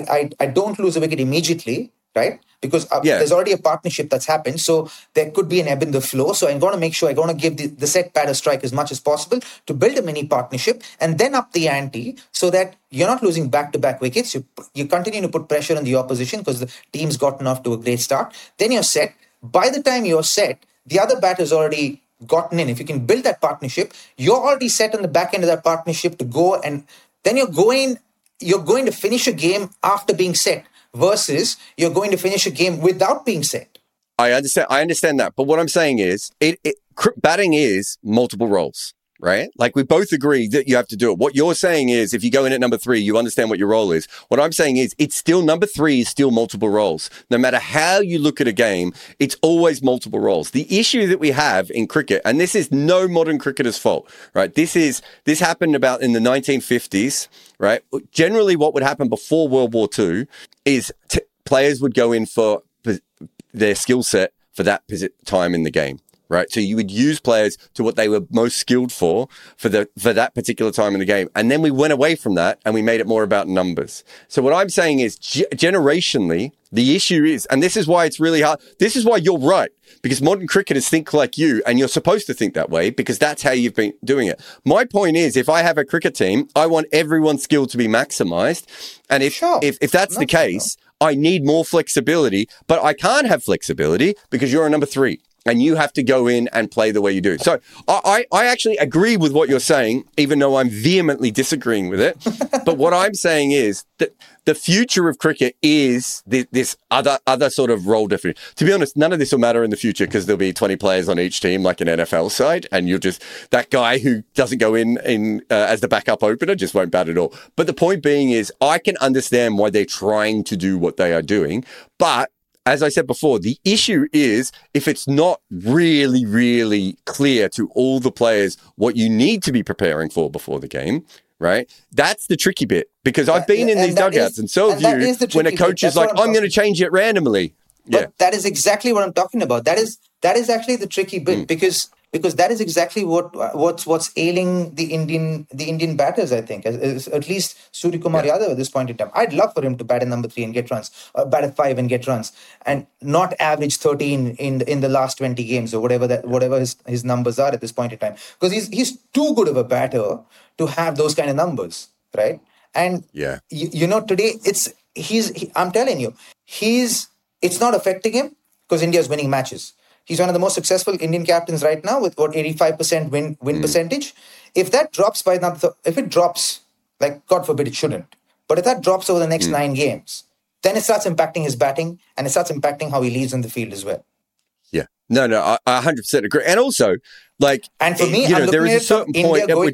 I don't lose a wicket immediately, right? Because there's already a partnership that's happened. So there could be an ebb in the flow. So I'm going to make sure I'm going to give the set batter strike as much as possible to build a mini partnership and then up the ante so that you're not losing back-to-back wickets. You continue to put pressure on the opposition because the team's gotten off to a great start. Then you're set. By the time you're set, the other batter's already gotten in. If you can build that partnership, you're already set on the back end of that partnership to go, and then you're going to finish a game after being set versus you're going to finish a game without being set. I understand that. But what I'm saying is batting is multiple roles. Right? Like we both agree that you have to do it. What you're saying is if you go in at number 3, you understand what your role is. What I'm saying is it's still number 3 is still multiple roles. No matter how you look at a game, it's always multiple roles. The issue that we have in cricket, and this is no modern cricketer's fault, right? This happened about in the 1950s, right? Generally what would happen before World War II is players would go in for their skill set for that time in the game. Right. So you would use players to what they were most skilled for that particular time in the game. And then we went away from that and we made it more about numbers. So what I'm saying is generationally, the issue is, and this is why it's really hard. This is why you're right, because modern cricketers think like you and you're supposed to think that way because that's how you've been doing it. My point is, if I have a cricket team, I want everyone's skill to be maximized. And if that's the case, I need more flexibility, but I can't have flexibility because you're a number 3. And you have to go in and play the way you do. So I actually agree with what you're saying, even though I'm vehemently disagreeing with it. But what I'm saying is that the future of cricket is this other sort of role definition. To be honest, none of this will matter in the future because there'll be 20 players on each team like an NFL side. And you're just, that guy who doesn't go in as the backup opener just won't bat at all. But the point being is I can understand why they're trying to do what they are doing. But as I said before, the issue is if it's not really, really clear to all the players what you need to be preparing for before the game, right? That's the tricky bit because I've been in these dugouts and so have you when a coach is like, I'm going to change it randomly. But that is exactly what I'm talking about. That is actually the tricky bit because that is exactly what's ailing the Indian batters, I think. At least Suryakumar Yadav at this point in time. I'd love for him to bat at number 3 and get runs, or bat at 5 and get runs, and not average 13 in the last 20 games or whatever his numbers are at this point in time. Because he's too good of a batter to have those kind of numbers, right? And today I'm telling you, it's not affecting him because India's winning matches. He's one of the most successful Indian captains right now with 85% win percentage. If that drops if it drops, like God forbid it shouldn't, but if that drops over the next 9 games, then it starts impacting his batting and it starts impacting how he leads in the field as well. Yeah. No, I 100% agree. And also, like, and for me, there is a certain point at which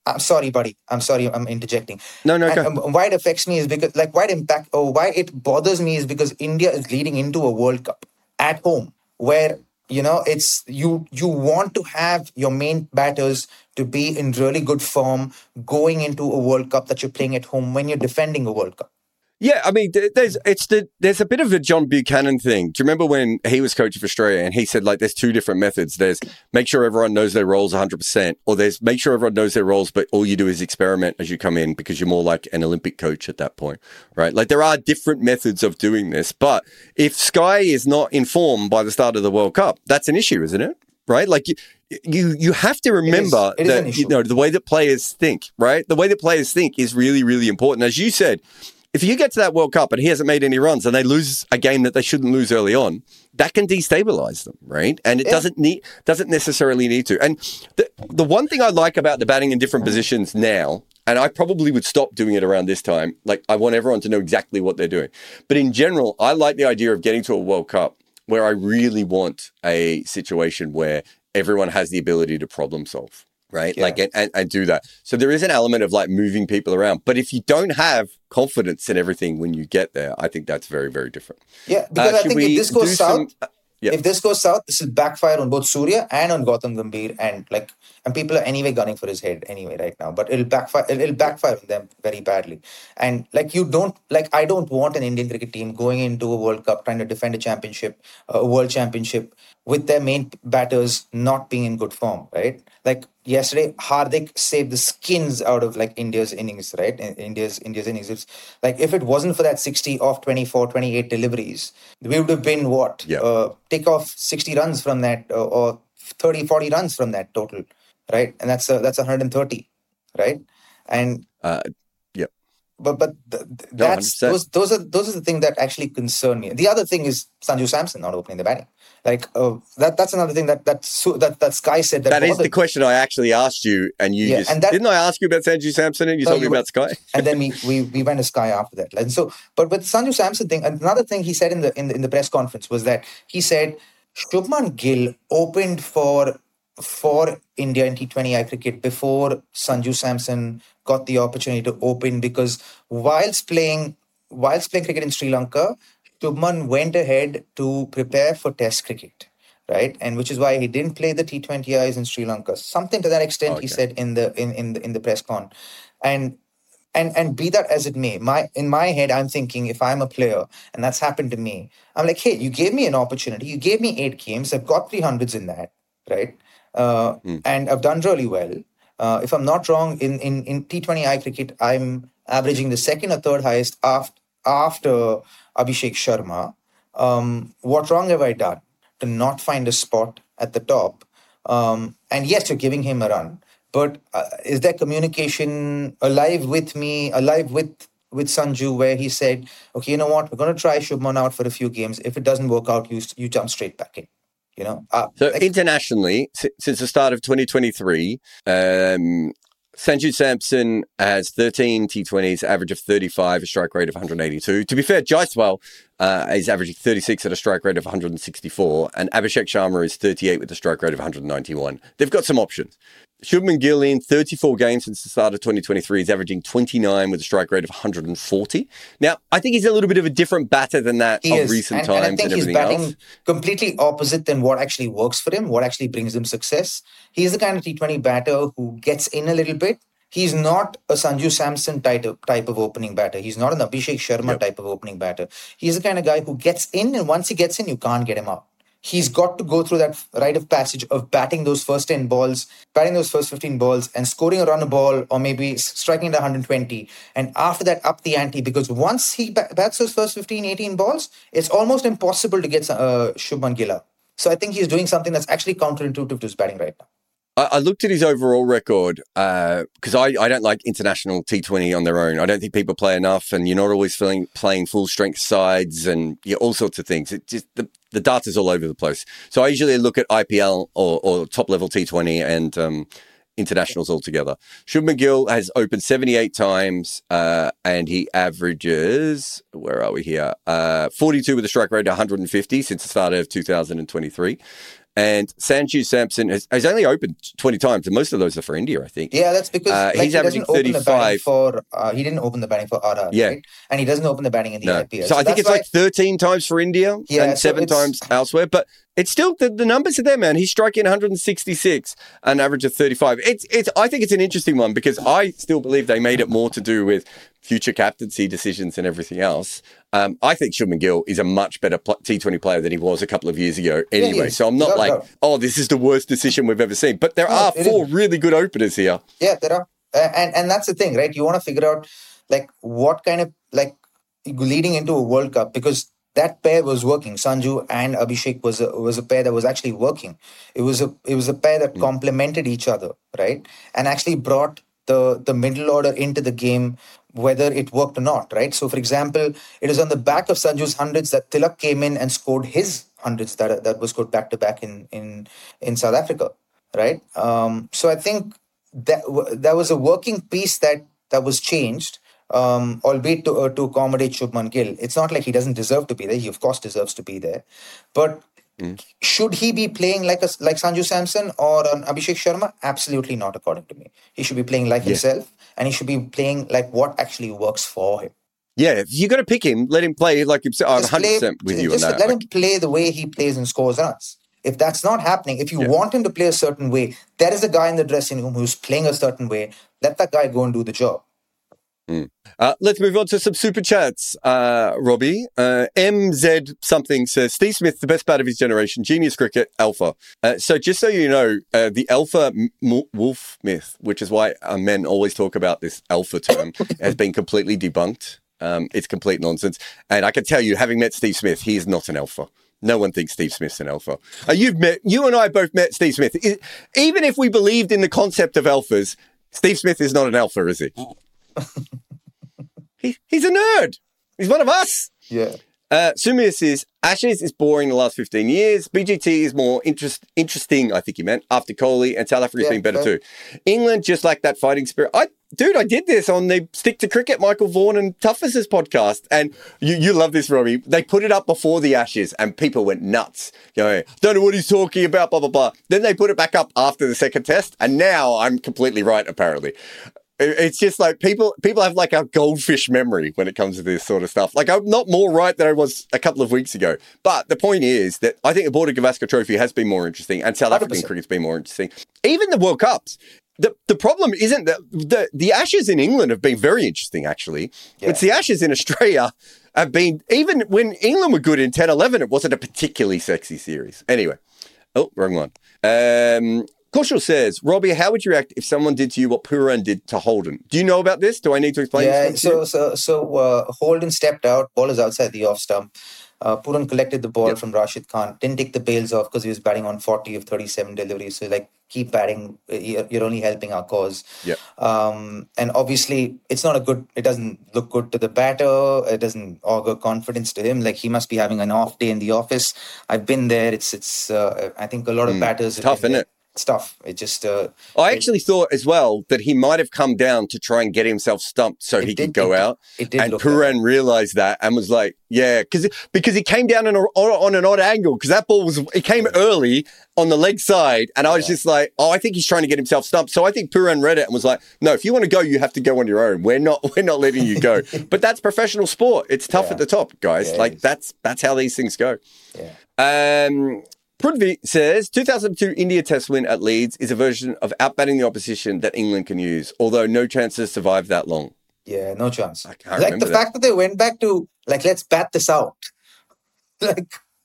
I'm sorry, buddy. I'm sorry. I'm interjecting. No, go. Why it affects me is because, like, why it bothers me is because India is leading into a World Cup at home, where it's you want to have your main batters to be in really good form going into a World Cup that you're playing at home when you're defending a World Cup. Yeah, I mean, there's a bit of a John Buchanan thing. Do you remember when he was coach of Australia and he said, like, there's two different methods. There's make sure everyone knows their roles 100%, or there's make sure everyone knows their roles, but all you do is experiment as you come in because you're more like an Olympic coach at that point, right? Like, there are different methods of doing this, but if Sky is not informed by the start of the World Cup, that's an issue, isn't it? Right? Like, you have to remember it is that, the way that players think, right? The way that players think is really, really important. As you said, if you get to that World Cup and he hasn't made any runs and they lose a game that they shouldn't lose early on, that can destabilize them, right? And it doesn't necessarily need to. And the one thing I like about the batting in different positions now, and I probably would stop doing it around this time, like, I want everyone to know exactly what they're doing. But in general, I like the idea of getting to a World Cup where I really want a situation where everyone has the ability to problem solve. Right. Yeah. Like, and do that. So there is an element of like moving people around. But if you don't have confidence in everything when you get there, I think that's very, very different. Yeah. Because I think if this goes south, if this goes south, this will backfire on both Surya and on Gautam Gambhir. And people are anyway gunning for his head anyway right now. But it'll backfire on them very badly. And like, I don't want an Indian cricket team going into a World Cup trying to defend a world championship with their main batters not being in good form, right? Like yesterday, Hardik saved the skins out of like India's innings, right? India's innings. It's like, if it wasn't for that 60 off 24, 28 deliveries, we would have been what? Take off 60 runs from that or 30, 40 runs from that total, right? And that's 130, right? And But that's those are the things that actually concern me. The other thing is Sanju Samson not opening the batting. Like that's another thing that Sky said. That is the question I actually asked you, and didn't I ask you about Sanju Samson and you told me about Sky? And then we went to Sky after that. And so, but with Sanju Samson thing, another thing he said in the press conference was that he said Shubman Gill opened for India in T20I cricket before Sanju Samson got the opportunity to open, because whilst playing cricket in Sri Lanka, Shubman went ahead to prepare for Test cricket, right? And which is why he didn't play the T20Is in Sri Lanka. Something to that extent, okay. He said in the press con, and be that as it may, in my head, I'm thinking, if I'm a player and that's happened to me, I'm like, hey, you gave me an opportunity, you gave me 8 games, I've got 300s in that, right? And I've done really well. If I'm not wrong, in T20I cricket, I'm averaging the second or third highest after Abhishek Sharma. What wrong have I done to not find a spot at the top? And yes, you're giving him a run, but is there communication alive with Sanju, where he said, okay, you know what, we're going to try Shubman out for a few games. If it doesn't work out, you jump straight back in. Internationally, since the start of 2023, Sanju Samson has 13 T20s, average of 35, a strike rate of 182. To be fair, Jaiswal is averaging 36 at a strike rate of 164, and Abhishek Sharma is 38 with a strike rate of 191. They've got some options. Shubman Gill in 34 games since the start of 2023 is averaging 29 with a strike rate of 140. Now, I think he's a little bit of a different batter than that of recent times and everything else. And I think he's batting completely opposite than what actually works for him, what actually brings him success. He's the kind of T20 batter who gets in a little bit. He's not a Sanju Samson type of opening batter. He's not an Abhishek Sharma type of opening batter. He's the kind of guy who gets in, and once he gets in, you can't get him out. He's got to go through that rite of passage of batting those first 10 balls, batting those first 15 balls, and scoring a run a ball, or maybe striking at 120. And after that, up the ante, because once he bats those first 15, 18 balls, it's almost impossible to get Shubman Gill out. So I think he's doing something that's actually counterintuitive to his batting right now. I looked at his overall record because I don't like international T20 on their own. I don't think people play enough, and you're not always playing full strength sides and all sorts of things. It just the data's all over the place. So I usually look at IPL or top level T20 and internationals altogether. Shubman Gill has opened 78 times and he averages, where are we here? 42 with a strike rate of 150 since the start of 2023. And Sanju Samson has only opened 20 times, and most of those are for India, I think. Yeah, that's because he's averaging 35. He didn't open the batting for RR, Yeah. right? And he doesn't open the batting in the IPL. So I think it's like 13 times for India and 7 times elsewhere. But it's still, the numbers are there, man. He's striking 166, an average of 35. I think it's an interesting one because I still believe they made it more to do with future captaincy decisions and everything else. I think Shubman Gill is a much better T20 player than he was a couple of years ago anyway. So I'm not this is the worst decision we've ever seen. But there are 4 really good openers here. Yeah, there are. And that's the thing, right? You want to figure out like what kind of leading into a World Cup, because that pair was working. Sanju and Abhishek was a pair that was actually working. It was a pair that complemented each other, right? And actually brought the middle order into the game, whether it worked or not, right? So, for example, it is on the back of Sanju's hundreds that Tilak came in and scored his hundreds that was scored back to back in South Africa, right? So I think that was a working piece that was changed. Albeit to accommodate Shubman Gill. It's not like he doesn't deserve to be there. He of course deserves to be there, but should he be playing like Sanju Samson or an Abhishek Sharma? Absolutely not, according to me. He should be playing like himself, and he should be playing like what actually works for him. Yeah, if you're going to pick him, let him play like himself. I'm 100% with you on that. Let him play the way he plays and scores runs. If that's not happening, if you want him to play a certain way, there is a guy in the dressing room who's playing a certain way. Let that guy go and do the job. Let's move on to some super chats, Robbie. MZ something says, Steve Smith, the best bat of his generation, genius cricket, alpha. So just so you know, the alpha wolf myth, which is why men always talk about this alpha term, has been completely debunked. It's complete nonsense. And I can tell you, having met Steve Smith, he is not an alpha. No one thinks Steve Smith's an alpha. You and I both met Steve Smith. Even if we believed in the concept of alphas, Steve Smith is not an alpha, is he? He's a nerd. He's one of us. Yeah. Sumir says, Ashes is boring the last 15 years. BGT is more interesting, I think he meant, after Kohli, and South Africa's been better too. England just like that fighting spirit. I did this on the Stick to Cricket, Michael Vaughan and Toughest podcast. And you love this, Robbie. They put it up before the Ashes and people went nuts. Don't know what he's talking about, blah, blah, blah. Then they put it back up after the second test. And now I'm completely right, apparently. It's just like people have like a goldfish memory when it comes to this sort of stuff. Like I'm not more right than I was a couple of weeks ago. But the point is that I think the Border Gavaskar Trophy has been more interesting and South African cricket's been more interesting. Even the World Cups. The problem isn't that the Ashes in England have been very interesting, actually. Yeah. It's the Ashes in Australia have been, even when England were good in 10-11, it wasn't a particularly sexy series. Anyway. Oh, wrong one. Kaushal says, Robbie, how would you react if someone did to you what Pooran did to Holden? Do you know about this? Do I need to explain this? Yeah, so Holden stepped out, ball is outside the off stump. Pooran collected the ball from Rashid Khan, didn't take the bails off because he was batting on 40 of 37 deliveries. So keep batting, you're only helping our cause. Yeah. And obviously, it doesn't look good to the batter. It doesn't augur confidence to him. Like he must be having an off day in the office. I've been there. It's I think a lot of batters. Tough, isn't it? Stuff. It just. I actually thought as well that he might have come down to try and get himself stumped so he could go out. And Pooran realised that and was like, "Yeah," because he came down on an odd angle because that ball it came early on the leg side, and I was just like, "Oh, I think he's trying to get himself stumped." So I think Pooran read it and was like, "No, if you want to go, you have to go on your own. We're not letting you go." But that's professional sport. It's tough at the top, guys. That's how these things go. Yeah. Prudvi says, 2002 India Test win at Leeds is a version of outbatting the opposition that England can use, although no chance to survive that long. Yeah, no chance. I can't remember the fact that they went back to, let's bat this out. What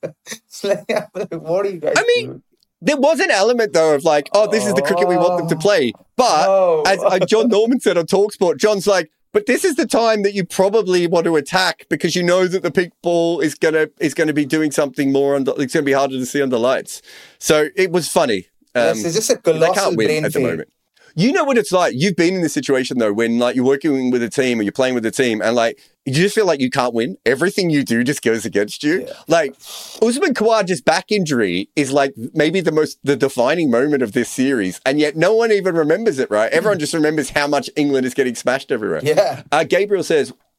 are you guys doing? There was an element, though, of this is the cricket we want them to play. But as John Norman said on TalkSport, John's like, but this is the time that you probably want to attack because you know that the pink ball is gonna be doing something more. It's going to be harder to see under lights. So it was funny. It's just a colossal brain at the moment. You know what it's like. You've been in this situation though, when you're working with a team or you're playing with a team, and you just feel like you can't win. Everything you do just goes against you. Yeah. Usman Khawaja's back injury is maybe the defining moment of this series, and yet no one even remembers it. Right? Everyone just remembers how much England is getting smashed everywhere. Yeah. Gabriel says,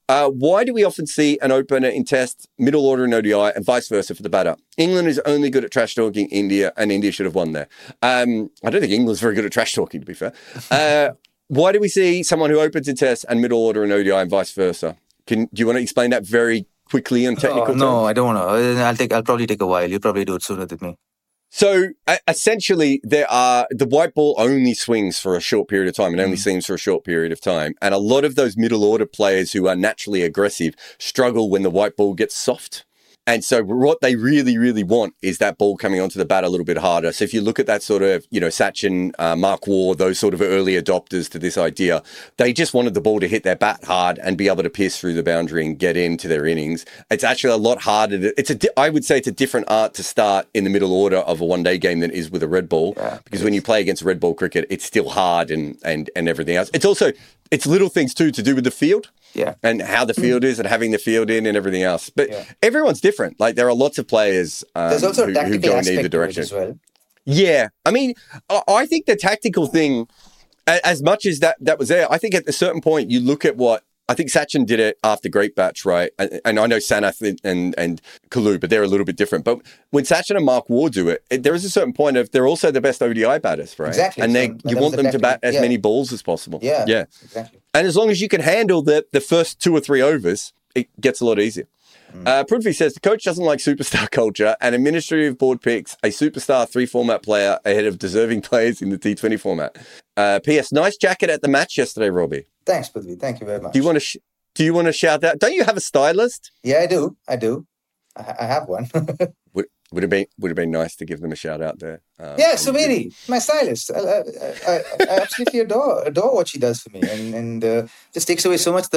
Why do we often see an opener in Test, middle order in ODI, and vice versa for the batter? England is only good at trash talking India, and India should have won there. I don't think England's very good at trash talking, to be fair. Why do we see someone who opens in Test and middle order in ODI and vice versa? Do you want to explain that very quickly and technical terms? No, I don't want to. I'll probably take a while. You'll probably do it sooner than me. So essentially, the white ball only swings for a short period of time and only seams for a short period of time. And a lot of those middle order players who are naturally aggressive struggle when the white ball gets soft. And so what they really, really want is that ball coming onto the bat a little bit harder. So if you look at that sort of, Sachin, Mark Waugh, those sort of early adopters to this idea, they just wanted the ball to hit their bat hard and be able to pierce through the boundary and get into their innings. It's actually a lot harder. I would say it's a different art to start in the middle order of a one-day game than it is with a red ball. Yeah, because when you play against red ball cricket, it's still hard and everything else. It's little things too to do with the field. Yeah. And how the field is and having the field in and everything else. But everyone's different. Like there are lots of players There's also who go in either direction. As well. Yeah. I mean, I think the tactical thing, as much as that was there, I think at a certain point you look at I think Sachin did it after Great Batch, right? And I know Sanath and Kalu, but they're a little bit different. But when Sachin and Mark Waugh do it, there is a certain point of they're also the best ODI batters, right? Exactly. And you want them to bat as many balls as possible. Yeah. Exactly. And as long as you can handle the first 2 or 3 overs, it gets a lot easier. Prithvi says, the coach doesn't like superstar culture and administrative board picks a superstar 3-format player ahead of deserving players in the T20 format. P.S. Nice jacket at the match yesterday, Robbie. Thanks, Prithvi. Thank you very much. Do you want to shout out? Don't you have a stylist? Yeah, I do. I have one. Would have been nice to give them a shout out there. Sumeri, my stylist. I absolutely adore what she does for me, and just takes away so much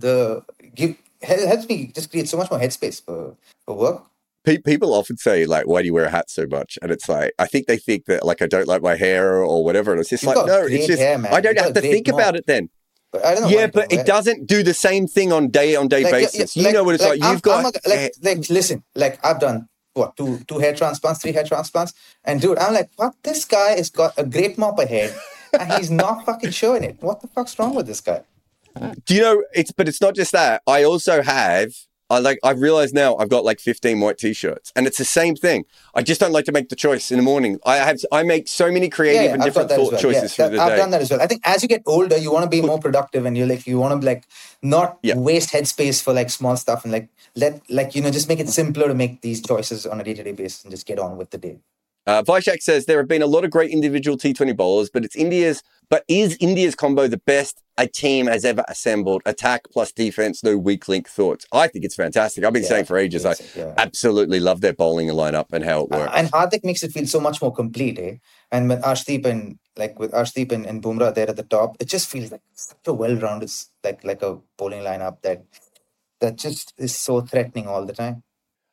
helps me just create so much more headspace for work. People often say, like, why do you wear a hat so much? And it's like, I think they think that, like, I don't like my hair or whatever. And it's just it's just, hair, I don't have to think about it then. But I don't know. Yeah, but it doesn't do the same thing on day basis. You know what it's like. You've got... listen, I've done, two hair transplants, 3 hair transplants. And dude, I'm like, what? This guy has got a great mop ahead and he's not fucking showing it. What the fuck's wrong with this guy? Do you know, it's not just that. I also have... I've realized now I've got like 15 white t-shirts and it's the same thing. I just don't like to make the choice in the morning. I make so many creative and different thought choices through the day. I've done that as well. I think as you get older, you want to be more productive and you want to not waste headspace for small stuff and just make it simpler to make these choices on a day-to-day basis and just get on with the day. Vaishak says there have been a lot of great individual T20 bowlers, but is India's combo the best a team has ever assembled? Attack plus defense, no weak link thoughts. I think it's fantastic. I've been saying for ages, I absolutely love their bowling lineup and how it works. And Hardik makes it feel so much more complete, eh? And with Arshdeep and Bumrah there at the top, it just feels like such a well-rounded, like a bowling lineup that just is so threatening all the time.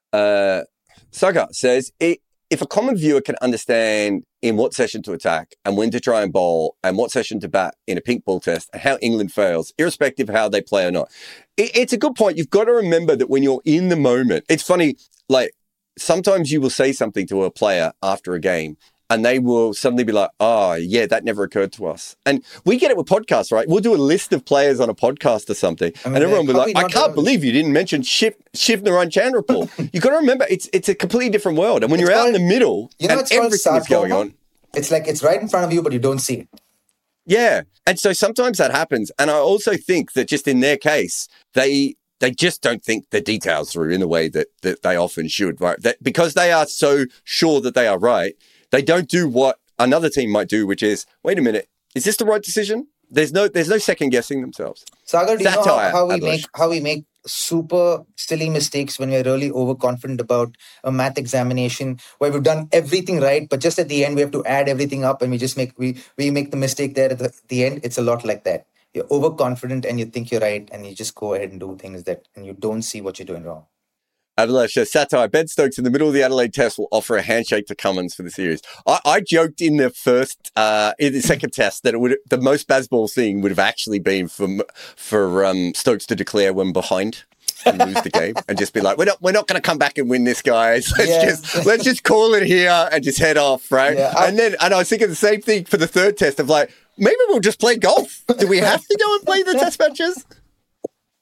Saga says if a common viewer can understand in what session to attack and when to try and bowl and what session to bat in a pink ball test and how England fails, irrespective of how they play or not. It's a good point. You've got to remember that when you're in the moment, it's funny, sometimes you will say something to a player after a game and they will suddenly be like, oh, yeah, that never occurred to us. And we get it with podcasts, right? We'll do a list of players on a podcast or something. And everyone will be like, I can't believe you didn't mention Shiv Narayan Chandrapal. You've got to remember, it's a completely different world. And when you're out in the middle and everything is going on. It's like it's right in front of you, but you don't see it. Yeah. And so sometimes that happens. And I also think that just in their case, they just don't think the details through in the way that they often should, right? Because they are so sure that they are right, they don't do what another team might do, which is, wait a minute, is this the right decision? There's no second guessing themselves. Sagar, do you know how we make super silly mistakes when we're really overconfident about a math examination where we've done everything right, but just at the end we have to add everything up and we make the mistake there at the end? It's a lot like that. You're overconfident and you think you're right and you just go ahead and do things and you don't see what you're doing wrong. Adelaide says, satire, Ben Stokes in the middle of the Adelaide Test will offer a handshake to Cummins for the series. I joked in the second test that the most Bazball thing would have actually been for Stokes to declare when behind and lose the game and just be like, we're not going to come back and win this, guys. Let's just call it here and just head off, right? Yeah, and I was thinking the same thing for the third test of maybe we'll just play golf. Do we have to go and play the test matches?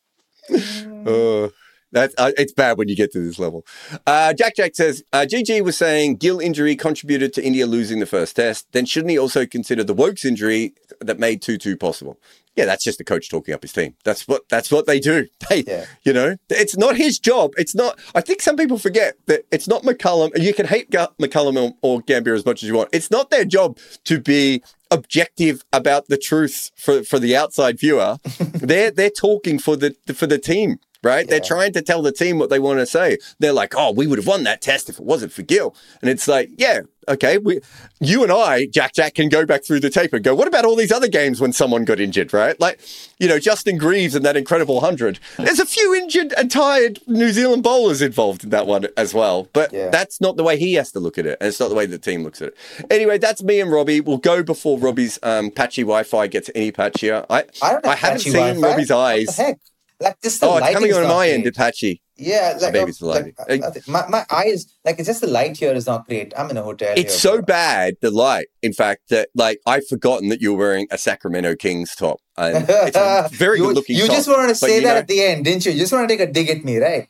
It's bad when you get to this level. Jack says, GG was saying Gill injury contributed to India losing the first test. Then shouldn't he also consider the Wokes injury that made 2-2 possible? Yeah, that's just the coach talking up his team. That's what they do. It's not his job. It's not. I think some people forget that it's not McCullum. You can hate McCullum or Gambier as much as you want. It's not their job to be objective about the truth for the outside viewer. They're talking for the team. Right? Yeah. They're trying to tell the team what they want to say. They're like, oh, we would have won that test if it wasn't for Gill. And it's like, yeah, okay. You and I, Jack, can go back through the tape and go, what about all these other games when someone got injured, right? Like, Justin Greaves and that incredible 100. There's a few injured and tired New Zealand bowlers involved in that one as well. But that's not the way he has to look at it. And it's not the way the team looks at it. Anyway, that's me and Robbie. We'll go before Robbie's patchy Wi-Fi gets any patchier. I haven't seen Wi-Fi. Robbie's eyes. What the heck? Like just the it's coming on my end, Apache. Yeah, like, maybe it's the lighting. My eyes, like it's just the light here is not great. I'm in a hotel. It's so bad, the light. In fact, that I've forgotten that you were wearing a Sacramento Kings top. And it's a very good looking top. You just wanted to say that at the end, didn't you? You just want to take a dig at me, right?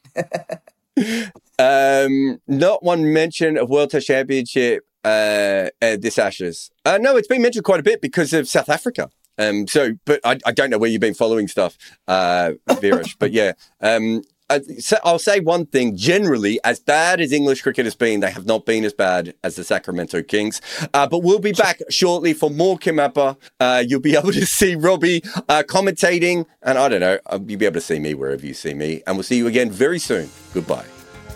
Not one mention of World Test Championship this Ashes. No, it's been mentioned quite a bit because of South Africa. But I don't know where you've been following stuff, Virish. But yeah, so I'll say one thing. Generally, as bad as English cricket has been, they have not been as bad as the Sacramento Kings. But we'll be back shortly for more Kim Appa. You'll be able to see Robbie commentating. And I don't know, you'll be able to see me wherever you see me. And we'll see you again very soon. Goodbye.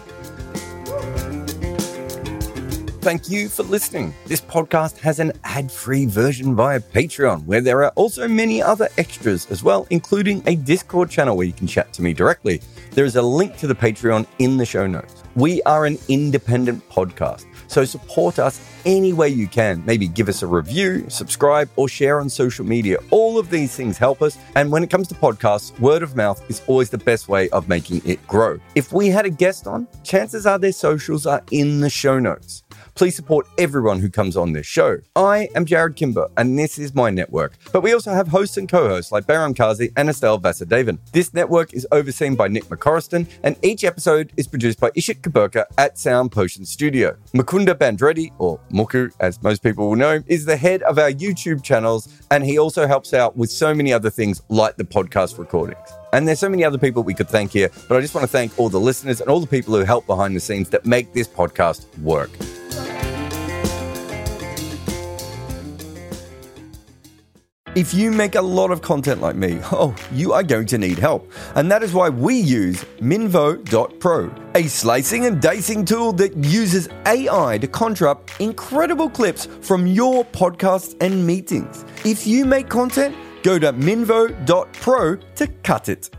Thank you for listening. This podcast has an ad-free version via Patreon, where there are also many other extras as well, including a Discord channel where you can chat to me directly. There is a link to the Patreon in the show notes. We are an independent podcast, so support us any way you can. Maybe give us a review, subscribe, or share on social media. All of these things help us. And when it comes to podcasts, word of mouth is always the best way of making it grow. If we had a guest on, chances are their socials are in the show notes. Please support everyone who comes on this show. I am Jared Kimber, and this is my network. But we also have hosts and co-hosts like Baram Kazi and Estelle Vasudevan. This network is overseen by Nick McCorriston, and each episode is produced by Ishit Kaburka at Sound Potion Studio. Mukunda Bandreddi, or Muku as most people will know, is the head of our YouTube channels, and he also helps out with so many other things like the podcast recordings. And there's so many other people we could thank here, but I just want to thank all the listeners and all the people who help behind the scenes that make this podcast work. If you make a lot of content like me, you are going to need help. And that is why we use Minvo.pro, a slicing and dicing tool that uses AI to conjure up incredible clips from your podcasts and meetings. If you make content, go to Minvo.pro to cut it.